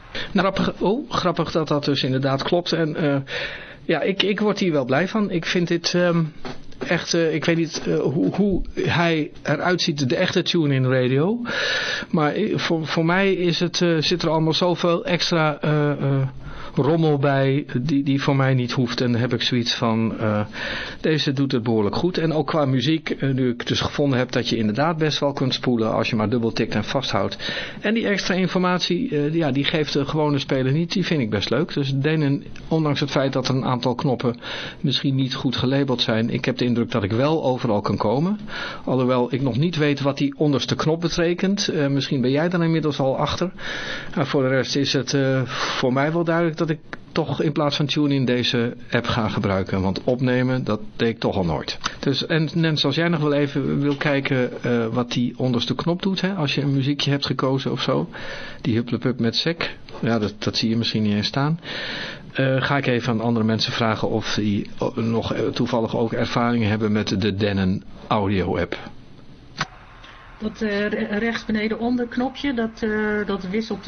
Grappig dat dat dus inderdaad klopt. En ja, ik word hier wel blij van. Ik vind dit echt, ik weet niet hoe hij eruit ziet, de echte tune-in radio. Maar voor mij is zit er allemaal zoveel extra rommel bij die voor mij niet hoeft. En dan heb ik zoiets van, deze doet het behoorlijk goed. En ook qua muziek, nu ik dus gevonden heb dat je inderdaad best wel kunt spoelen als je maar dubbel tikt en vasthoudt. En die extra informatie, die geeft de gewone speler niet. Die vind ik best leuk. Dus Denon, ondanks het feit dat er een aantal knoppen misschien niet goed gelabeld zijn. Ik heb de indruk dat ik wel overal kan komen. Alhoewel ik nog niet weet wat die onderste knop betekent. Misschien ben jij dan inmiddels al achter. Maar voor de rest is het voor mij wel duidelijk dat ik toch in plaats van TuneIn deze app ga gebruiken. Want opnemen, dat deed ik toch al nooit. Dus, en Nens, als jij nog wel even wil kijken wat die onderste knop doet. Hè, als je een muziekje hebt gekozen of zo. Die hupplepup met sec. Ja, dat zie je misschien niet eens staan. Ga ik even aan andere mensen vragen of die nog toevallig ook ervaringen hebben met de Denon Audio app. Dat rechts beneden onder knopje, dat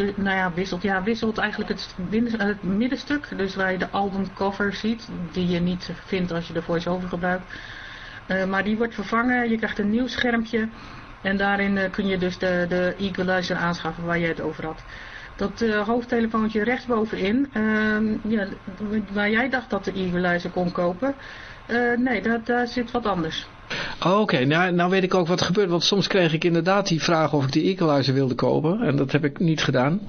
wisselt eigenlijk het middenstuk. Dus waar je de albumcover ziet, die je niet vindt als je de voice-over gebruikt. Maar die wordt vervangen, je krijgt een nieuw schermpje. En daarin kun je dus de equalizer aanschaffen waar je het over had. Dat hoofdtelefoontje rechtsbovenin, waar jij dacht dat de equalizer kon kopen, nee, daar zit wat anders. Oké, nou weet ik ook wat er gebeurt. Want soms kreeg ik inderdaad die vraag of ik die equalizer wilde kopen. En dat heb ik niet gedaan.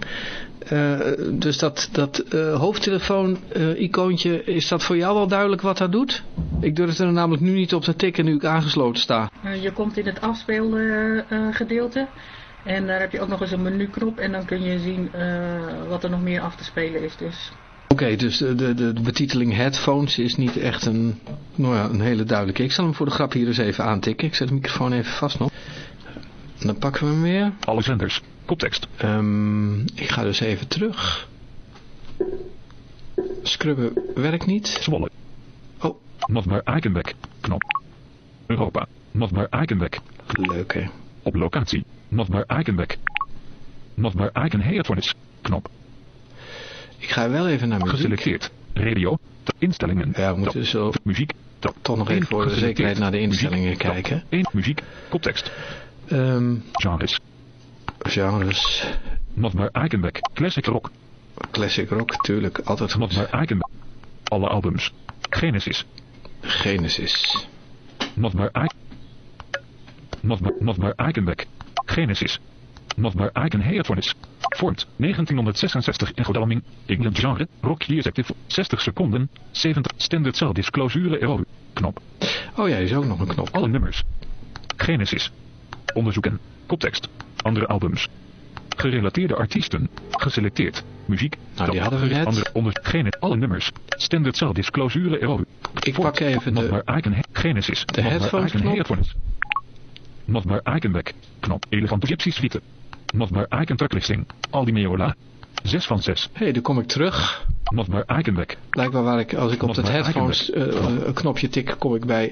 Dus dat hoofdtelefoon-icoontje, is dat voor jou wel duidelijk wat dat doet? Ik durf er namelijk nu niet op te tikken nu ik aangesloten sta. Je komt in het afspeelgedeelte. En daar heb je ook nog eens een menuknop. En dan kun je zien wat er nog meer af te spelen is. Dus. Oké, dus de betiteling headphones is niet echt een hele duidelijke. Ik zal hem voor de grap hier eens even aantikken. Ik zet de microfoon even vast nog. En dan pakken we hem weer. Alle zenders. Koptekst. Ik ga dus even terug. Scrubben werkt niet. Zwolle. Oh. Nog maar Eikenbeck. Knop. Europa. Nog maar Eikenbeck. Leuk hè. Op locatie. Nog maar Eikenbeck. Nog maar Eikenheertvornis. Knop. Ik ga wel even naar muziek. Geselecteerd. Radio. Instellingen. Ja, we moeten zo muziek. toch nog even voor de zekerheid naar de instellingen kijken. 1 muziek. Koptekst. Genres. Genres. Nog maar Eikenbeck. Classic rock. Classic rock, tuurlijk. Altijd goed. Nog maar Eikenbeck. Alle albums. Genesis. Genesis. Nog maar Eikenbeck. Genesis. Nog maar Eikenheertvornis. Vormt 1966 in Godalming. England genre. Rock Years Active. 60 seconden. 70 standard cell disclosure error. Knop. Oh ja, is ook nog een knop. Alle nummers. Genesis. Onderzoeken. Koptekst. Andere albums. Gerelateerde artiesten. Geselecteerd. Muziek. Nou, die hadden we net. Alle nummers. Standard cell disclosure error. Ik pak even Genesis. De headphones knop. Nog maar Eikenbeck. Knop. Elefant Gypsy Suite. Nog maar Eiken Tracklisting. Aldi Meola. 6 van 6. Hé, dan kom ik terug. Nog maar Eikenbeck. Blijkbaar als ik op het headphones knopje tik, kom ik bij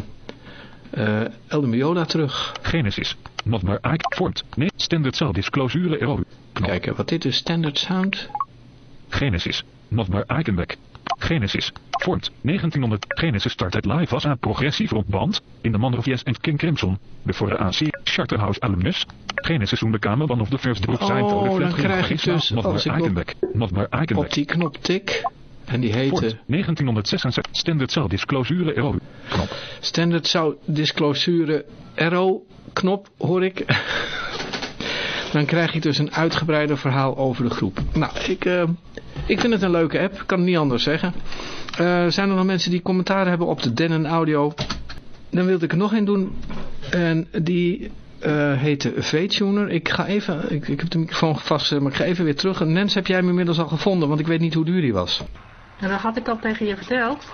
Aldi Meola terug. Genesis. Nog maar Eiken. Fort. Nee. Standard Cell Disclosure error. Kijken, wat dit is. Standard Sound. Genesis. Nog maar Eikenbeck. Genesis. Fort. 1900. Genesis started live als een progressief rockband. In de Man of Yes en King Crimson. De voor de AC Charterhouse alumnus. Genesis toen de kamer van of the first group zijn. Dan krijg ik dus, als ik op die knop tik. En die heette... Fort. 1966. Standard Cell Disclosure Arrow. Knop. Standard Cell Disclosure Arrow knop hoor ik. Dan krijg ik dus een uitgebreider verhaal over de groep. Nou, ik vind het een leuke app. Ik kan het niet anders zeggen. Zijn er nog mensen die commentaar hebben op de Denon Audio? Dan wilde ik er nog een doen. En die heette V-Tuner. Ik ga even... Ik heb de microfoon vast, maar ik ga even weer terug. En Nens, heb jij hem inmiddels al gevonden? Want ik weet niet hoe duur die was. En dat had ik al tegen je verteld.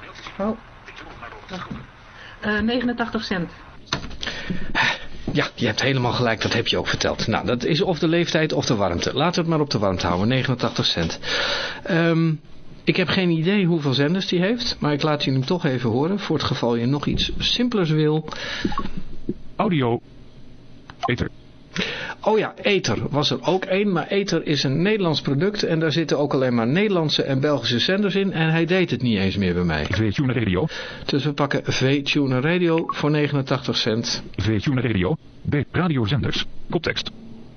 89 cent. Ja, je hebt helemaal gelijk, dat heb je ook verteld. Nou, dat is of de leeftijd of de warmte. Laten we het maar op de warmte houden, 89 cent. Ik heb geen idee hoeveel zenders die heeft, maar ik laat jullie hem toch even horen, voor het geval je nog iets simpelers wil. Audio. Ether. Oh ja, Ether was er ook één, maar Ether is een Nederlands product en daar zitten ook alleen maar Nederlandse en Belgische zenders in en hij deed het niet eens meer bij mij. V-Tuner Radio. Dus we pakken V-Tuner Radio voor 89 cent. V-Tuner Radio. B. Radiozenders. Koptekst.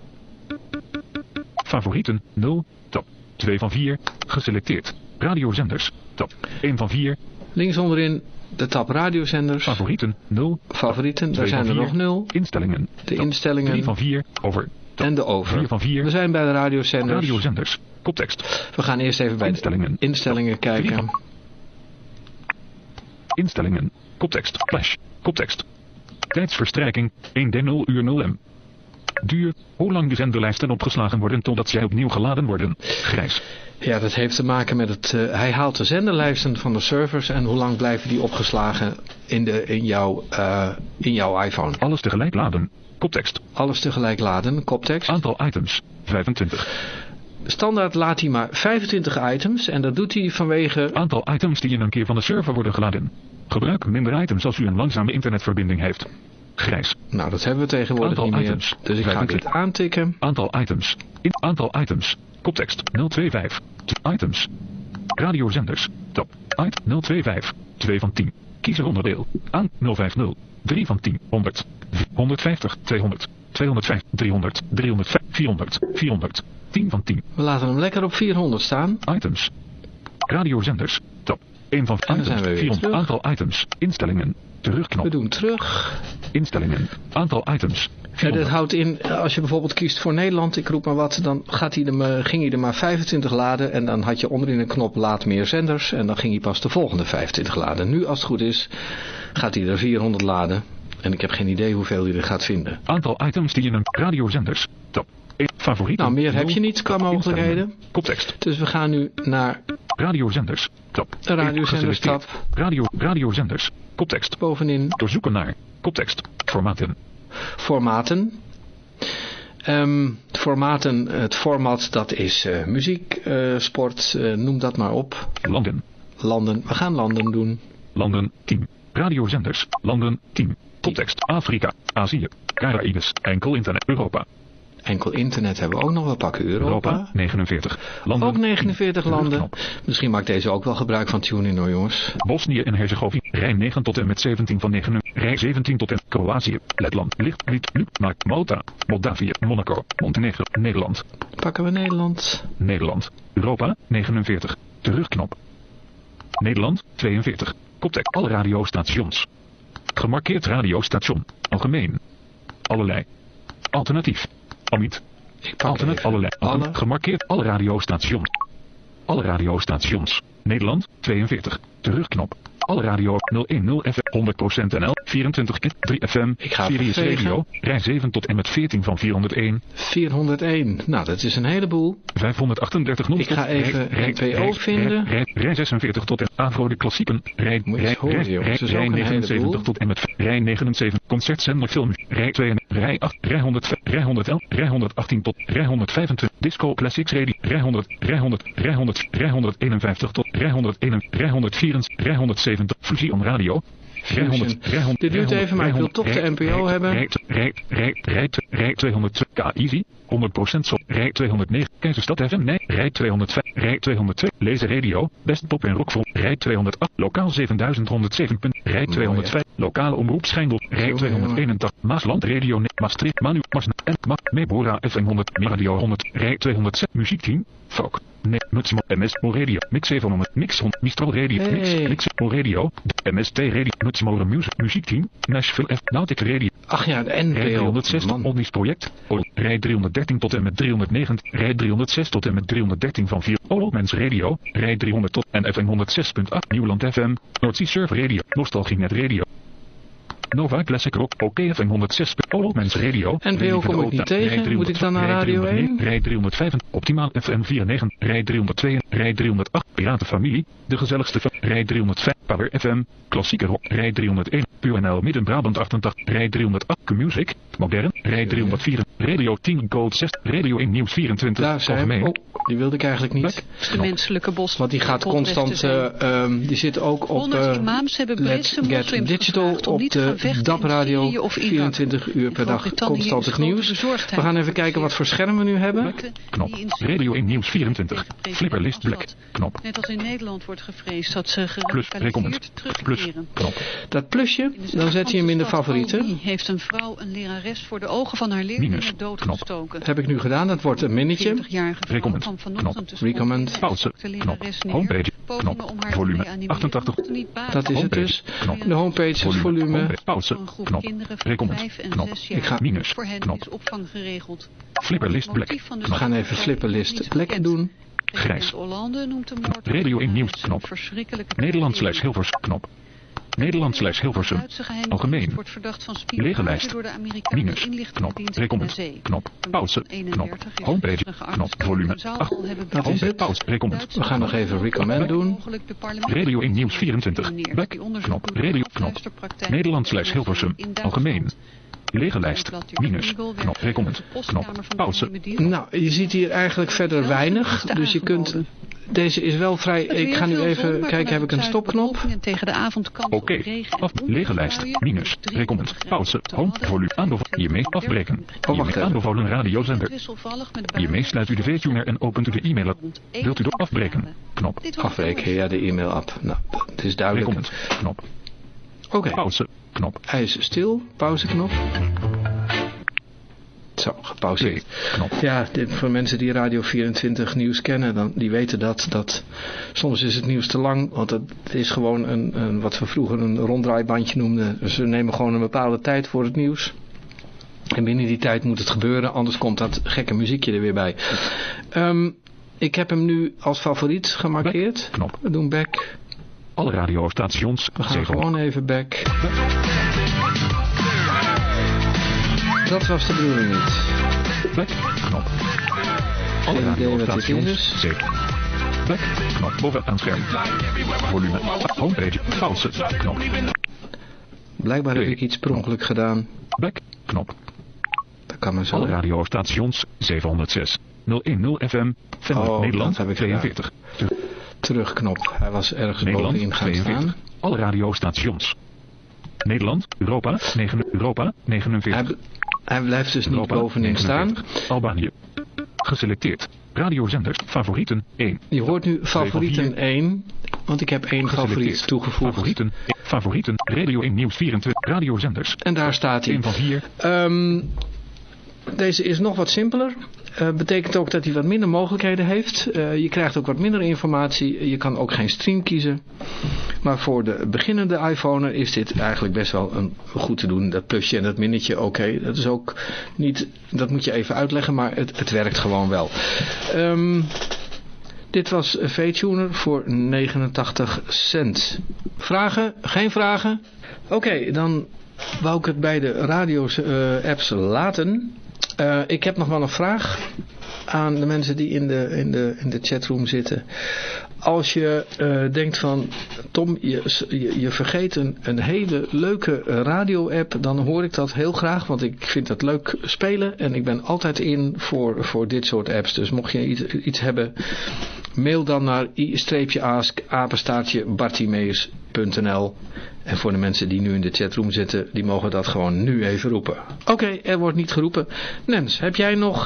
Favorieten 0. Tab 2 van 4. Geselecteerd. Radiozenders. Tab 1 van 4. Links onderin de tab radiozenders. Favorieten 0. Favorieten, daar zijn er nog 0. Instellingen. De tab instellingen. 3 van 4. Over. Tab En de over. 4 van 4. We zijn bij de radiozenders. Radiozenders. Koptekst. We gaan eerst even bij Instellingen. de instellingen kijken. Instellingen. Koptekst. Flash. Koptekst. Tijdsverstrijking 1D0 uur 0M. Duur. Hoe lang de zenderlijsten opgeslagen worden totdat zij opnieuw geladen worden. Grijs. Ja, dat heeft te maken met het... hij haalt de zenderlijsten van de servers en hoe lang blijven die opgeslagen in jouw iPhone. Alles tegelijk laden. Koptekst. Alles tegelijk laden. Koptekst. Aantal items. 25. Standaard laat hij maar 25 items en dat doet hij vanwege... Aantal items die in een keer van de server worden geladen. Gebruik minder items als u een langzame internetverbinding heeft. Grijs. Nou, dat hebben we tegenwoordig Aantal niet meer. items. Dus ik ga 25. dit aantikken. Aantal items. Aantal items. Koptekst 025. Items. Radiozenders. Tab. 025. 2 van 10. Kiezeronderdeel. Aan 050. 3 van 10. 100. 150. 200. 205. 300. 305. 400. 400. 10 van 10. We laten hem lekker op 400 staan. Items. Radiozenders. Tab. 1 van En dan items. zijn we weer 400. terug. Aantal items. Instellingen. Terugknop. We doen terug. Instellingen. Aantal items. Ja, 400. dat houdt in, als je bijvoorbeeld kiest voor Nederland, ik roep maar wat, dan ging hij er maar 25 laden en dan had je onderin een knop laat meer zenders en dan ging hij pas de volgende 25 laden. Nu, als het goed is, gaat hij er 400 laden en ik heb geen idee hoeveel hij er gaat vinden. Aantal items die in een radiozenders. Tab. 1. Favorieten. Nou, meer heb 0. je niet qua mogelijkheden. Koptekst. Dus we gaan nu naar Radiozenders. Tab. de radiozenders tab, Radiozenders. Koptekst. bovenin Doorzoeken naar. Koptekst. Formaten. formaten. Formaten, het format dat is muziek, sport, noem dat maar op. Landen. Landen, we gaan landen doen. Landen 10. Radiozenders. Landen 10. Koptekst. Afrika. Azië. Caraïbes. Enkel internet. Europa. Enkel internet hebben we ook nog, we pakken Europa. 49. Landen. Ook 49 10. landen. Terugknop. Misschien maakt deze ook wel gebruik van TuneIn hoor jongens. Bosnië en Herzegovina. Rij 9 tot en met 17 van 9. Rij 17 tot en Kroatië. Letland. Licht. Malta. Moldavië. Monaco. Montenegro. Nederland. Pakken we Nederland. Nederland. Europa 49. Terugknop. Nederland 42. Koptekst. Alle radiostations. Gemarkeerd radiostation. Algemeen. Allerlei. Alternatief. Niet. Ik pak Alternatief. even Allerlei. alle. Gemarkeerd. Alle radiostations. Alle radiostations. Nederland 42. Terugknop. Alle radio 010 FM 100% NL 24 3 FM. Ik ga Sirius vegen. Radio. Rij 7 tot en met 14 van 401. 401. Nou, dat is een heleboel. 538 Ik ga even NPO vinden. Rij 46 tot en Avro de klassieken. Rij Moet je eens horen, jongens. Het is ook een 79 heleboel. tot en met Rij 79. Concertzender film. Rij 2 en Rij 8. Rij 100. Rij 111. Rij 118 tot Rij 125. Disco Classics Radio. Rij 100. Rij 100. Rij 100. Rij 151 tot Rij 101. Rij 104. Rij 170. Fusion Radio. Rij 100. Rij 100. Dit duurt even, maar ik wil toch de NPO hebben. Rij 200. K-Easy. 100% zo. Rij 209. Keizerstad FM. Nee. Rij 205. Rij 202. Laser Radio. Best pop en rockvol. Rij 208. Lokaal 7107. Rij 205. Lokale omroep Schijndel. Rij 281. Maasland Radio. Maastricht. Manu. En Mebora FM 100. Radio 100. Rij 206. Muziekteam. Folk. Nee. Mutsmo. MSO Radio. Mix 700. Mix 100. Mistral Radio. Mix Radio. MST Radio. Mutsmo Music. Muziekteam. Nashville F. Nautic Radio. Ach ja, de Rij NPO. 360 Man. Oldies project. Rij 313 tot en met 309. Rij 306 tot en met 313 van 4. Olomens Radio. Rij 300 tot en FM 106.8. Nieuwland FM. Noordzee Surf Radio. Nostalgienet Radio. Nova Classic Rock. OK FM 106. Olomens Radio. NPO kom ik niet tegen. Moet ik dan naar Radio 1? Rij 305. Optimaal FM 49. Rij 302. Rij 308. Piratenfamilie. De gezelligste van. Rij 305. Power FM. Klassieke rock. Rij 301. PureNL Midden-Brabant 88. Rij 308. Q-Music. Modern. Rij 304. Radio 10 Code 6. Radio 1 Nieuws 24. Daar zijn we. Algemeen. Oh, die wilde ik eigenlijk niet. De menselijke bos. Want die gaat constant, die zit ook op 100 imams hebben Let's Britse Get moslims Digital gevraagd om op niet te de gaan gevechten DAP Radio, in Syrië of Irak. 24 uur per dag constant nieuws. We gaan even kijken wat voor schermen we nu hebben. Knop. Radio 1 Nieuws 24. Flipperlist Black. Knop. Net als in Nederland wordt gevreesd dat ze Plus recommend. Plus terugkeren. knop. Dat plusje, dan zet je hem in de favorieten. Albi heeft een vrouw een lerares voor de ogen van haar leerlingen Minus. doodgestoken. Dat heb ik nu gedaan, dat wordt een minnetje. 40-jarige vrouw Recommend. kwam vanochtend Knop. te sporen Recommend. en Pauze. stak de Knop. lerares neer. Homepage. Pogingen Knop. om haar te Volume reanimeren 88. mochten niet baten. Dat is het dus. Knop. De homepage is volume. Homepage. Pauze. Een groep Knop. kinderen van Recommend. 5 en Knop. 6 jaar. Ik ga- Minus. Voor hen Knop. is opvang geregeld. Flipperlist Black. Motief van de We gaan even slachtoffers flipperlist is Black bekend. doen. Grijs. President Hollande noemt de moord Radio 1 Nieuws. een Knop. verschrikkelijke Nederland tragedie. Hilversum. Knop. Nederland Hilversum. Duitse geheime Algemeen. dienst wordt verdacht van spionage Lege lijst. door de Amerikaanse Minus. Knop. inlichtingendienst Recommend. NSA. Knop. Pauze. Knop. 31 is Homepage. gisteren Knop. gearresteerd Volume en zou 8. al hebben Dat is Homepage. het. Pauze. Recommend. Duitse We gaan nog even recommend doen. mogelijk de parlement- Radio 1 Nieuws 24. Black. Knop. Radio. Knop. Nederland Hilversum. Algemeen. Lege lijst. Minus. Knop. Recommend. Knop. Pauze. Nou, je ziet hier eigenlijk verder weinig. Dus je kunt... Deze is wel vrij... Ik ga nu even kijken, heb ik een stopknop? Tegen de avond kans op Oké. regen en Af. Lege lijst. onweersbuien. Minus. Recommend. Pauze. Home. Volume. Aanbevolen. Hiermee afbreken. wacht Hiermee even. aanbevolen radiozender. Wisselvallig met Hiermee sluit u de V-tuner en opent u de e-mail. Wilt u door afbreken? Knop. Afbreken, ja, de e-mail-app. Nou, het is duidelijk. Recommend. Knop. Oké, Pauze. Knop. hij is stil. Pauzeknop. Zo, gepauzeerd. Knop. Ja, voor mensen die Radio 24 nieuws kennen, die weten dat soms is het nieuws te lang, want het is gewoon een wat we vroeger een ronddraaibandje noemden. Dus we nemen gewoon een bepaalde tijd voor het nieuws. En binnen die tijd moet het gebeuren, anders komt dat gekke muziekje er weer bij. Ik heb hem nu als favoriet gemarkeerd. Knop. We doen back. Alle radiostations. We gaan 700. gewoon even back. Dat was de bedoeling niet. Back. Knop. Alle Geen idee wat dit radiostations. is. 7. Back. Knop. Bovenaan scherm. Volume. Homepage. Pauze. Knop. Blijkbaar heb ik iets per ongeluk gedaan. Back. Knop. Dat kan maar zo. Alle radiostations. 706. 010 FM. Venlo, Oh, Nederland. dat heb ik gedaan. 42. Terugknop. Hij was ergens Nederland. bovenin gaan 42. staan. Alle radiostations. Nederland. Europa. 49. Hij blijft dus niet Europa, bovenin staan. 49. Albanië. Geselecteerd. Radiozenders. Favorieten 1. Je hoort nu favorieten Regel 1. Want ik heb één favoriet Geselecteerd. toegevoegd. Favorieten. Radio 1 Nieuws 24. Radiozenders. En daar staat hij. 1 van 4. Deze is nog wat simpeler. Betekent ook dat hij wat minder mogelijkheden heeft. Je krijgt ook wat minder informatie. Je kan ook geen stream kiezen. Maar voor de beginnende iPhone is dit eigenlijk best wel een goed te doen. Dat plusje en dat minnetje, oké. Dat is ook niet... Dat moet je even uitleggen, maar het werkt gewoon wel. Dit was V-Tuner voor 89 cent. Vragen? Geen vragen? Oké, dan wou ik het bij de radio-apps laten. Ik heb nog wel een vraag aan de mensen die in de chatroom zitten. Als je denkt van, Tom, je vergeet een hele leuke radio-app, dan hoor ik dat heel graag, want ik vind dat leuk spelen en ik ben altijd in voor dit soort apps. Dus mocht je iets hebben, mail dan naar i-ask@bartimeus.nl. En voor de mensen die nu in de chatroom zitten, die mogen dat gewoon nu even roepen. Oké, er wordt niet geroepen. Nens, heb jij nog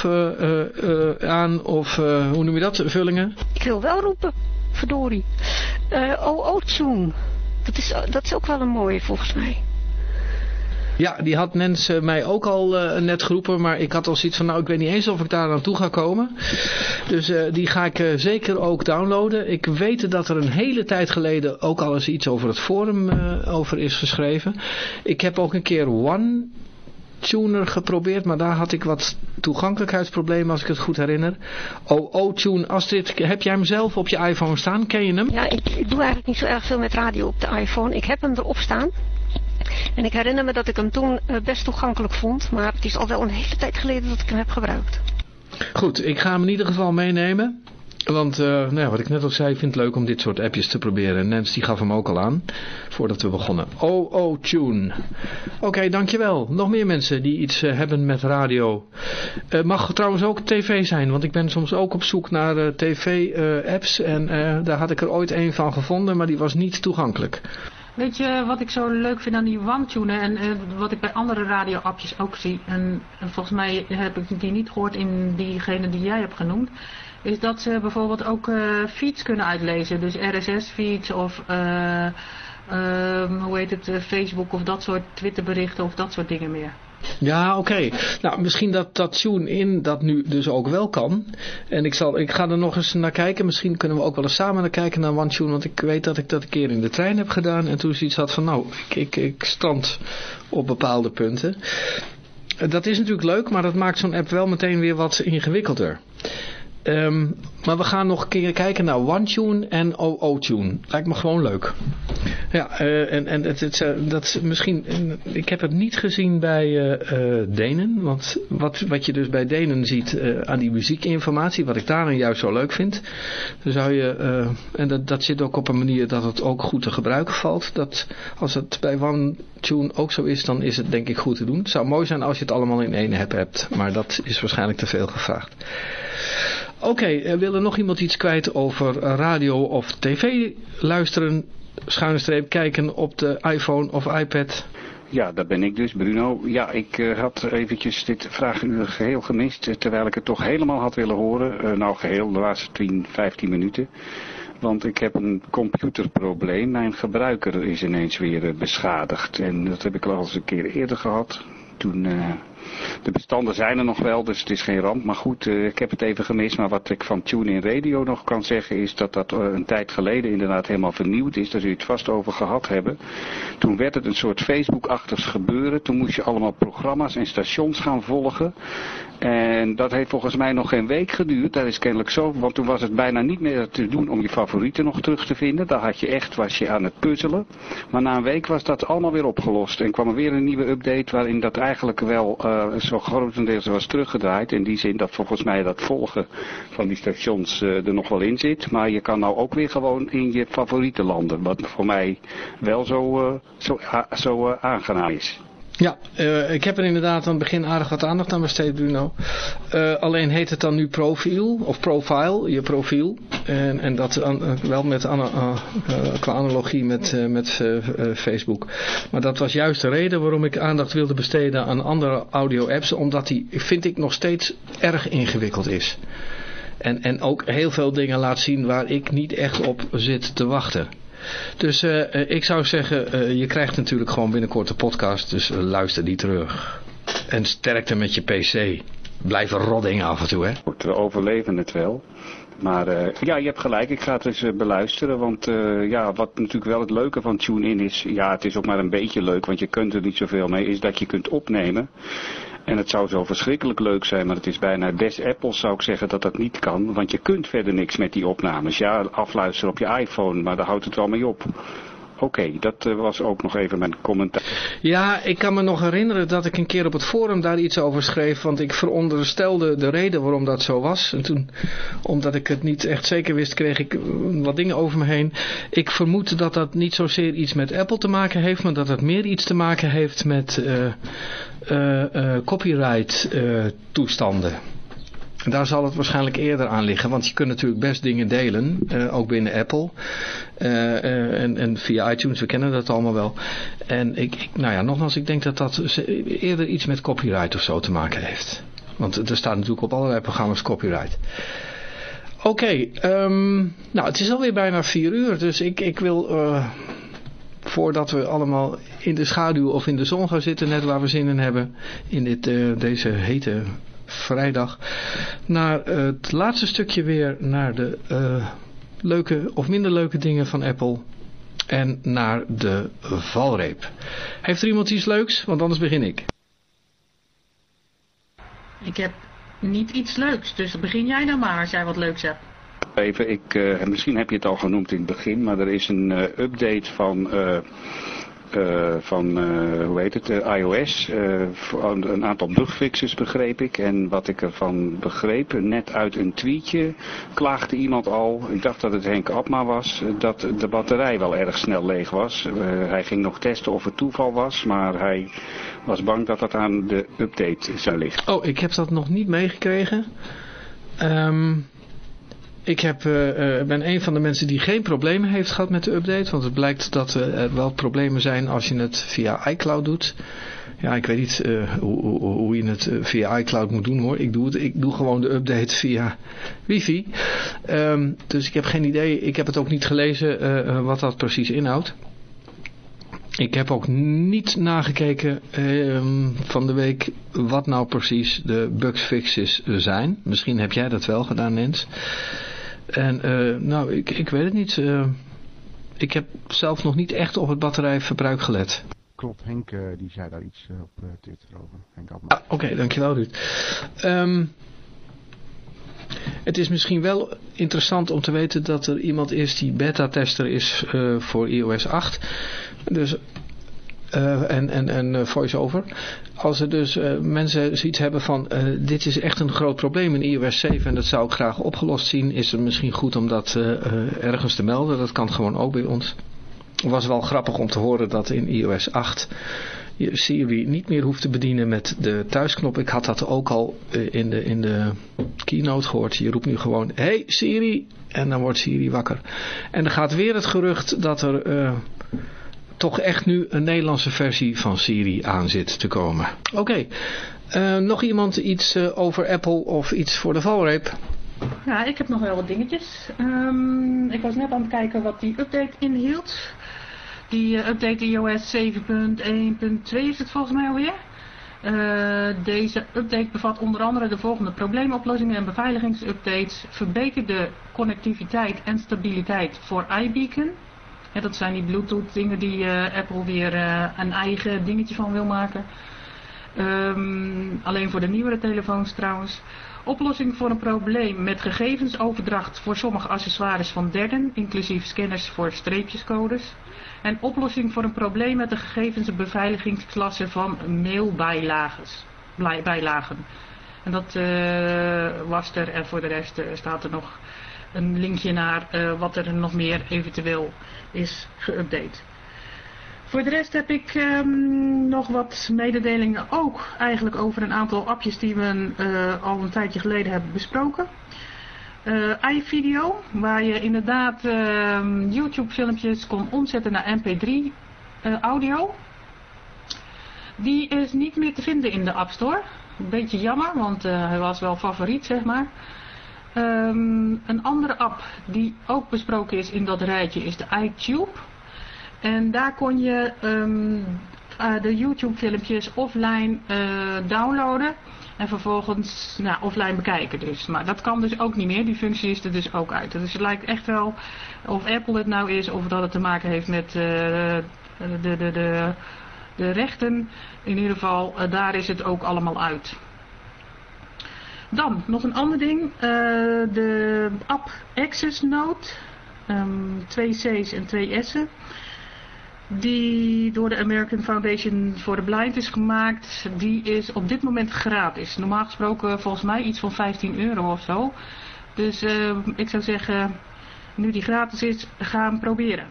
aan of hoe noem je dat, vullingen? Ik wil wel roepen, verdorie. Tune. Dat is ook wel een mooie volgens mij. Ja, die had Nens mij ook al net geroepen, maar ik had al zoiets van, nou ik weet niet eens of ik daar aan toe ga komen. Dus die ga ik zeker ook downloaden. Ik weet dat er een hele tijd geleden ook al eens iets over het forum over is geschreven. Ik heb ook een keer OneTuner geprobeerd, maar daar had ik wat toegankelijkheidsproblemen als ik het goed herinner. Tune, Astrid, heb jij hem zelf op je iPhone staan? Ken je hem? Ja, ik doe eigenlijk niet zo erg veel met radio op de iPhone. Ik heb hem erop staan. En ik herinner me dat ik hem toen best toegankelijk vond. Maar het is al wel een hele tijd geleden dat ik hem heb gebruikt. Goed, ik ga hem in ieder geval meenemen. Want wat ik net al zei, ik vind het leuk om dit soort appjes te proberen. En Nens die gaf hem ook al aan, voordat we begonnen. Tune. Oké, dankjewel. Nog meer mensen die iets hebben met radio. Mag trouwens ook tv zijn, want ik ben soms ook op zoek naar tv-apps. En daar had ik er ooit een van gevonden, maar die was niet toegankelijk. Weet je wat ik zo leuk vind aan die OneTune en wat ik bij andere radioappjes ook zie, en volgens mij heb ik die niet gehoord in diegene die jij hebt genoemd, is dat ze bijvoorbeeld ook feeds kunnen uitlezen. Dus RSS-feeds of hoe heet het, Facebook of dat soort Twitterberichten of dat soort dingen meer. Ja, oké. Nou, misschien dat TuneIn dat nu dus ook wel kan. En ik ga er nog eens naar kijken. Misschien kunnen we ook wel eens samen naar kijken naar OneTune. Want ik weet dat ik dat een keer in de trein heb gedaan. En toen zoiets had van, nou, ik strand op bepaalde punten. Dat is natuurlijk leuk, maar dat maakt zo'n app wel meteen weer wat ingewikkelder. Maar we gaan nog een keer kijken naar OneTune en OO-Tune. Lijkt me gewoon leuk. Ja, en dat misschien, ik heb het niet gezien bij Denen. Want wat je dus bij Denen ziet aan die muziekinformatie, wat ik daarin juist zo leuk vind. Dan zou je, en dat zit ook op een manier dat het ook goed te gebruiken valt. Dat als het bij OneTune ook zo is, dan is het denk ik goed te doen. Het zou mooi zijn als je het allemaal in één app hebt. Maar dat is waarschijnlijk te veel gevraagd. Oké, wil er nog iemand iets kwijt over radio of tv luisteren, _, kijken op de iPhone of iPad? Ja, dat ben ik dus, Bruno. Ja, ik had eventjes dit vraaguur geheel gemist, terwijl ik het toch helemaal had willen horen. Nou, geheel, de laatste 10, 15 minuten. Want ik heb een computerprobleem. Mijn gebruiker is ineens weer beschadigd. En dat heb ik al eens een keer eerder gehad. Toen... De bestanden zijn er nog wel, dus het is geen ramp. Maar goed, ik heb het even gemist. Maar wat ik van TuneIn Radio nog kan zeggen is dat dat een tijd geleden inderdaad helemaal vernieuwd is. Daar zul je het vast over gehad hebben. Toen werd het een soort Facebook-achtigs gebeuren. Toen moest je allemaal programma's en stations gaan volgen. En dat heeft volgens mij nog geen week geduurd. Dat is kennelijk zo, want toen was het bijna niet meer te doen om je favorieten nog terug te vinden. Daar was je aan het puzzelen. Maar na een week was dat allemaal weer opgelost. En kwam er weer een nieuwe update waarin dat eigenlijk wel zo grotendeels was teruggedraaid. In die zin dat volgens mij dat volgen van die stations er nog wel in zit. Maar je kan nou ook weer gewoon in je favorieten landen. Wat voor mij wel zo aangenaam is. Ja, ik heb er inderdaad aan het begin aardig wat aandacht aan besteed, Bruno. Alleen heet het dan nu profiel, of profile, je profiel. En dat wel met qua analogie met Facebook. Maar dat was juist de reden waarom ik aandacht wilde besteden aan andere audio-apps. Omdat die, vind ik, nog steeds erg ingewikkeld is. En ook heel veel dingen laat zien waar ik niet echt op zit te wachten. Dus ik zou zeggen, je krijgt natuurlijk gewoon binnenkort de podcast, dus luister die terug. En sterkte met je PC. Blijf roddingen af en toe, hè. Goed, we overleven het wel. Maar ja, je hebt gelijk, ik ga het eens beluisteren, want ja, wat natuurlijk wel het leuke van TuneIn is, ja, het is ook maar een beetje leuk, want je kunt er niet zoveel mee, is dat je kunt opnemen. En het zou zo verschrikkelijk leuk zijn, maar het is bijna des Apples, zou ik zeggen, dat dat niet kan. Want je kunt verder niks met die opnames. Ja, afluisteren op je iPhone, maar daar houdt het wel mee op. Oké, dat was ook nog even mijn commentaar. Ja, ik kan me nog herinneren dat ik een keer op het forum daar iets over schreef. Want ik veronderstelde de reden waarom dat zo was. En toen, omdat ik het niet echt zeker wist, kreeg ik wat dingen over me heen. Ik vermoed dat dat niet zozeer iets met Apple te maken heeft, maar dat het meer iets te maken heeft met copyright toestanden. Daar zal het waarschijnlijk eerder aan liggen, want je kunt natuurlijk best dingen delen, ook binnen Apple en via iTunes, we kennen dat allemaal wel. En nou ja, nogmaals, ik denk dat dat eerder iets met copyright of zo te maken heeft. Want er staat natuurlijk op allerlei programma's copyright. Oké, nou het is alweer bijna 4 uur, dus ik wil... voordat we allemaal in de schaduw of in de zon gaan zitten, net waar we zin in hebben, in deze hete vrijdag, naar het laatste stukje weer naar de leuke of minder leuke dingen van Apple en naar de valreep. Heeft er iemand iets leuks? Want anders begin ik. Ik heb niet iets leuks, dus begin jij nou maar als jij wat leuks hebt. Even, misschien heb je het al genoemd in het begin, maar er is een update van hoe heet het, iOS, een aantal bugfixes begreep ik. En wat ik ervan begreep, net uit een tweetje klaagde iemand al, ik dacht dat het Henk Abma was, dat de batterij wel erg snel leeg was. Hij ging nog testen of het toeval was, maar hij was bang dat dat aan de update zou liggen. Oh, ik heb dat nog niet meegekregen. Ik ben een van de mensen die geen problemen heeft gehad met de update. Want het blijkt dat er wel problemen zijn als je het via iCloud doet. Ja, ik weet niet hoe je het via iCloud moet doen hoor. Ik doe gewoon de update via wifi. Dus ik heb geen idee. Ik heb het ook niet gelezen wat dat precies inhoudt. Ik heb ook niet nagekeken van de week wat nou precies de bugfixes zijn. Misschien heb jij dat wel gedaan, Nens. En ik weet het niet. Ik heb zelf nog niet echt op het batterijverbruik gelet. Klopt, Henk die zei daar iets op Twitter over. Henk Oké, dankjewel Ruud. Het is misschien wel interessant om te weten dat er iemand is die beta-tester is voor iOS 8. Dus, en VoiceOver. Als er dus mensen zoiets hebben van dit is echt een groot probleem in iOS 7 en dat zou ik graag opgelost zien, is het misschien goed om dat ergens te melden. Dat kan gewoon ook bij ons. Het was wel grappig om te horen dat in iOS 8 je Siri niet meer hoeft te bedienen met de thuisknop. Ik had dat ook al in de keynote gehoord. Je roept nu gewoon, hey Siri, en dan wordt Siri wakker. En er gaat weer het gerucht dat er toch echt nu een Nederlandse versie van Siri aan zit te komen. Oké, nog iemand iets over Apple of iets voor de valreep? Ja, ik heb nog wel wat dingetjes. Ik was net aan het kijken wat die update inhield. Die update iOS 7.1.2 is het volgens mij alweer. Deze update bevat onder andere de volgende probleemoplossingen en beveiligingsupdates. Verbeterde connectiviteit en stabiliteit voor iBeacon. Ja, dat zijn die Bluetooth dingen die Apple weer een eigen dingetje van wil maken. Alleen voor de nieuwere telefoons trouwens. Oplossing voor een probleem met gegevensoverdracht voor sommige accessoires van derden, inclusief scanners voor streepjescodes. En oplossing voor een probleem met de gegevensbeveiligingsklasse van mailbijlagen. En dat was er, en voor de rest staat er nog een linkje naar wat er nog meer eventueel is geüpdate. Voor de rest heb ik nog wat mededelingen ook eigenlijk over een aantal appjes die we al een tijdje geleden hebben besproken. iVideo, waar je inderdaad YouTube filmpjes kon omzetten naar MP3 audio. Die is niet meer te vinden in de App Store. Een beetje jammer, want hij was wel favoriet zeg maar. Een andere app die ook besproken is in dat rijtje is de iTube. En daar kon je de YouTube filmpjes offline downloaden en vervolgens offline bekijken dus. Maar dat kan dus ook niet meer, die functie is er dus ook uit. Dus het lijkt echt wel of Apple het nou is of dat het te maken heeft met de rechten. In ieder geval, daar is het ook allemaal uit. Dan, nog een ander ding. De app Access Note. 2 C's en 2 S'en. Die door de American Foundation for the Blind is gemaakt. Die is op dit moment gratis. Normaal gesproken volgens mij iets van €15 of zo. Dus ik zou zeggen, nu die gratis is, ga hem proberen.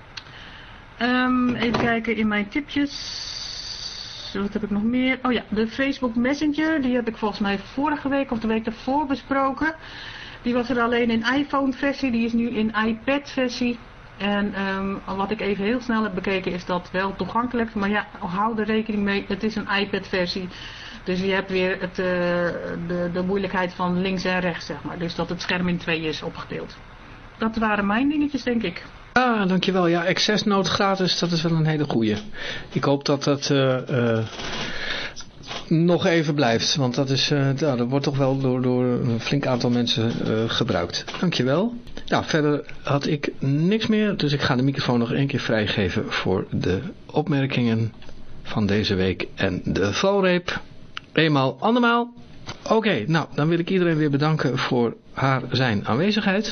Even kijken in mijn tipjes. Wat heb ik nog meer? Oh ja, de Facebook Messenger. Die heb ik volgens mij vorige week of de week daarvoor besproken. Die was er alleen in iPhone versie. Die is nu in iPad versie. En wat ik even heel snel heb bekeken is dat wel toegankelijk. Maar ja, hou er rekening mee. Het is een iPad versie. Dus je hebt weer de moeilijkheid van links en rechts zeg maar. Dus dat het scherm in 2 is opgedeeld. Dat waren mijn dingetjes denk ik. Ah, dankjewel. Ja, Access Note gratis, dat is wel een hele goeie. Ik hoop dat dat nog even blijft. Want dat is, dat wordt toch wel door een flink aantal mensen gebruikt. Dankjewel. Nou, verder had ik niks meer. Dus ik ga de microfoon nog 1 keer vrijgeven voor de opmerkingen van deze week. En de valreep. Eenmaal, andermaal. Oké, nou, dan wil ik iedereen weer bedanken voor zijn aanwezigheid.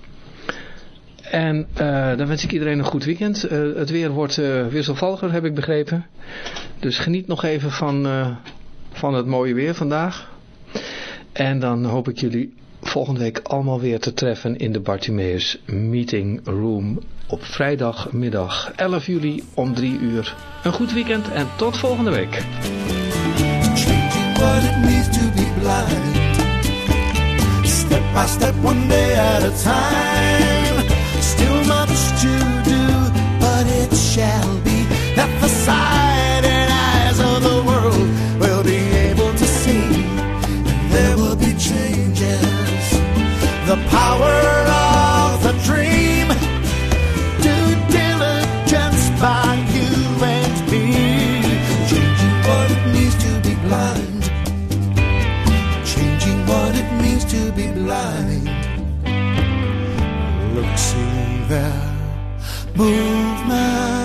En dan wens ik iedereen een goed weekend. Het weer wordt wisselvalliger, heb ik begrepen. Dus geniet nog even van het mooie weer vandaag. En dan hoop ik jullie volgende week allemaal weer te treffen in de Bartimeus Meeting Room op vrijdagmiddag 11 juli om 3 uur. Een goed weekend en tot volgende week. Step by step, one day at a time. Still much to do, but it shall be that the sight and eyes of the world will be able to see. And there will be changes. The power of the dream, due diligence by you and me, changing what it means to be blind, changing what it means to be blind. Look, see there, movement.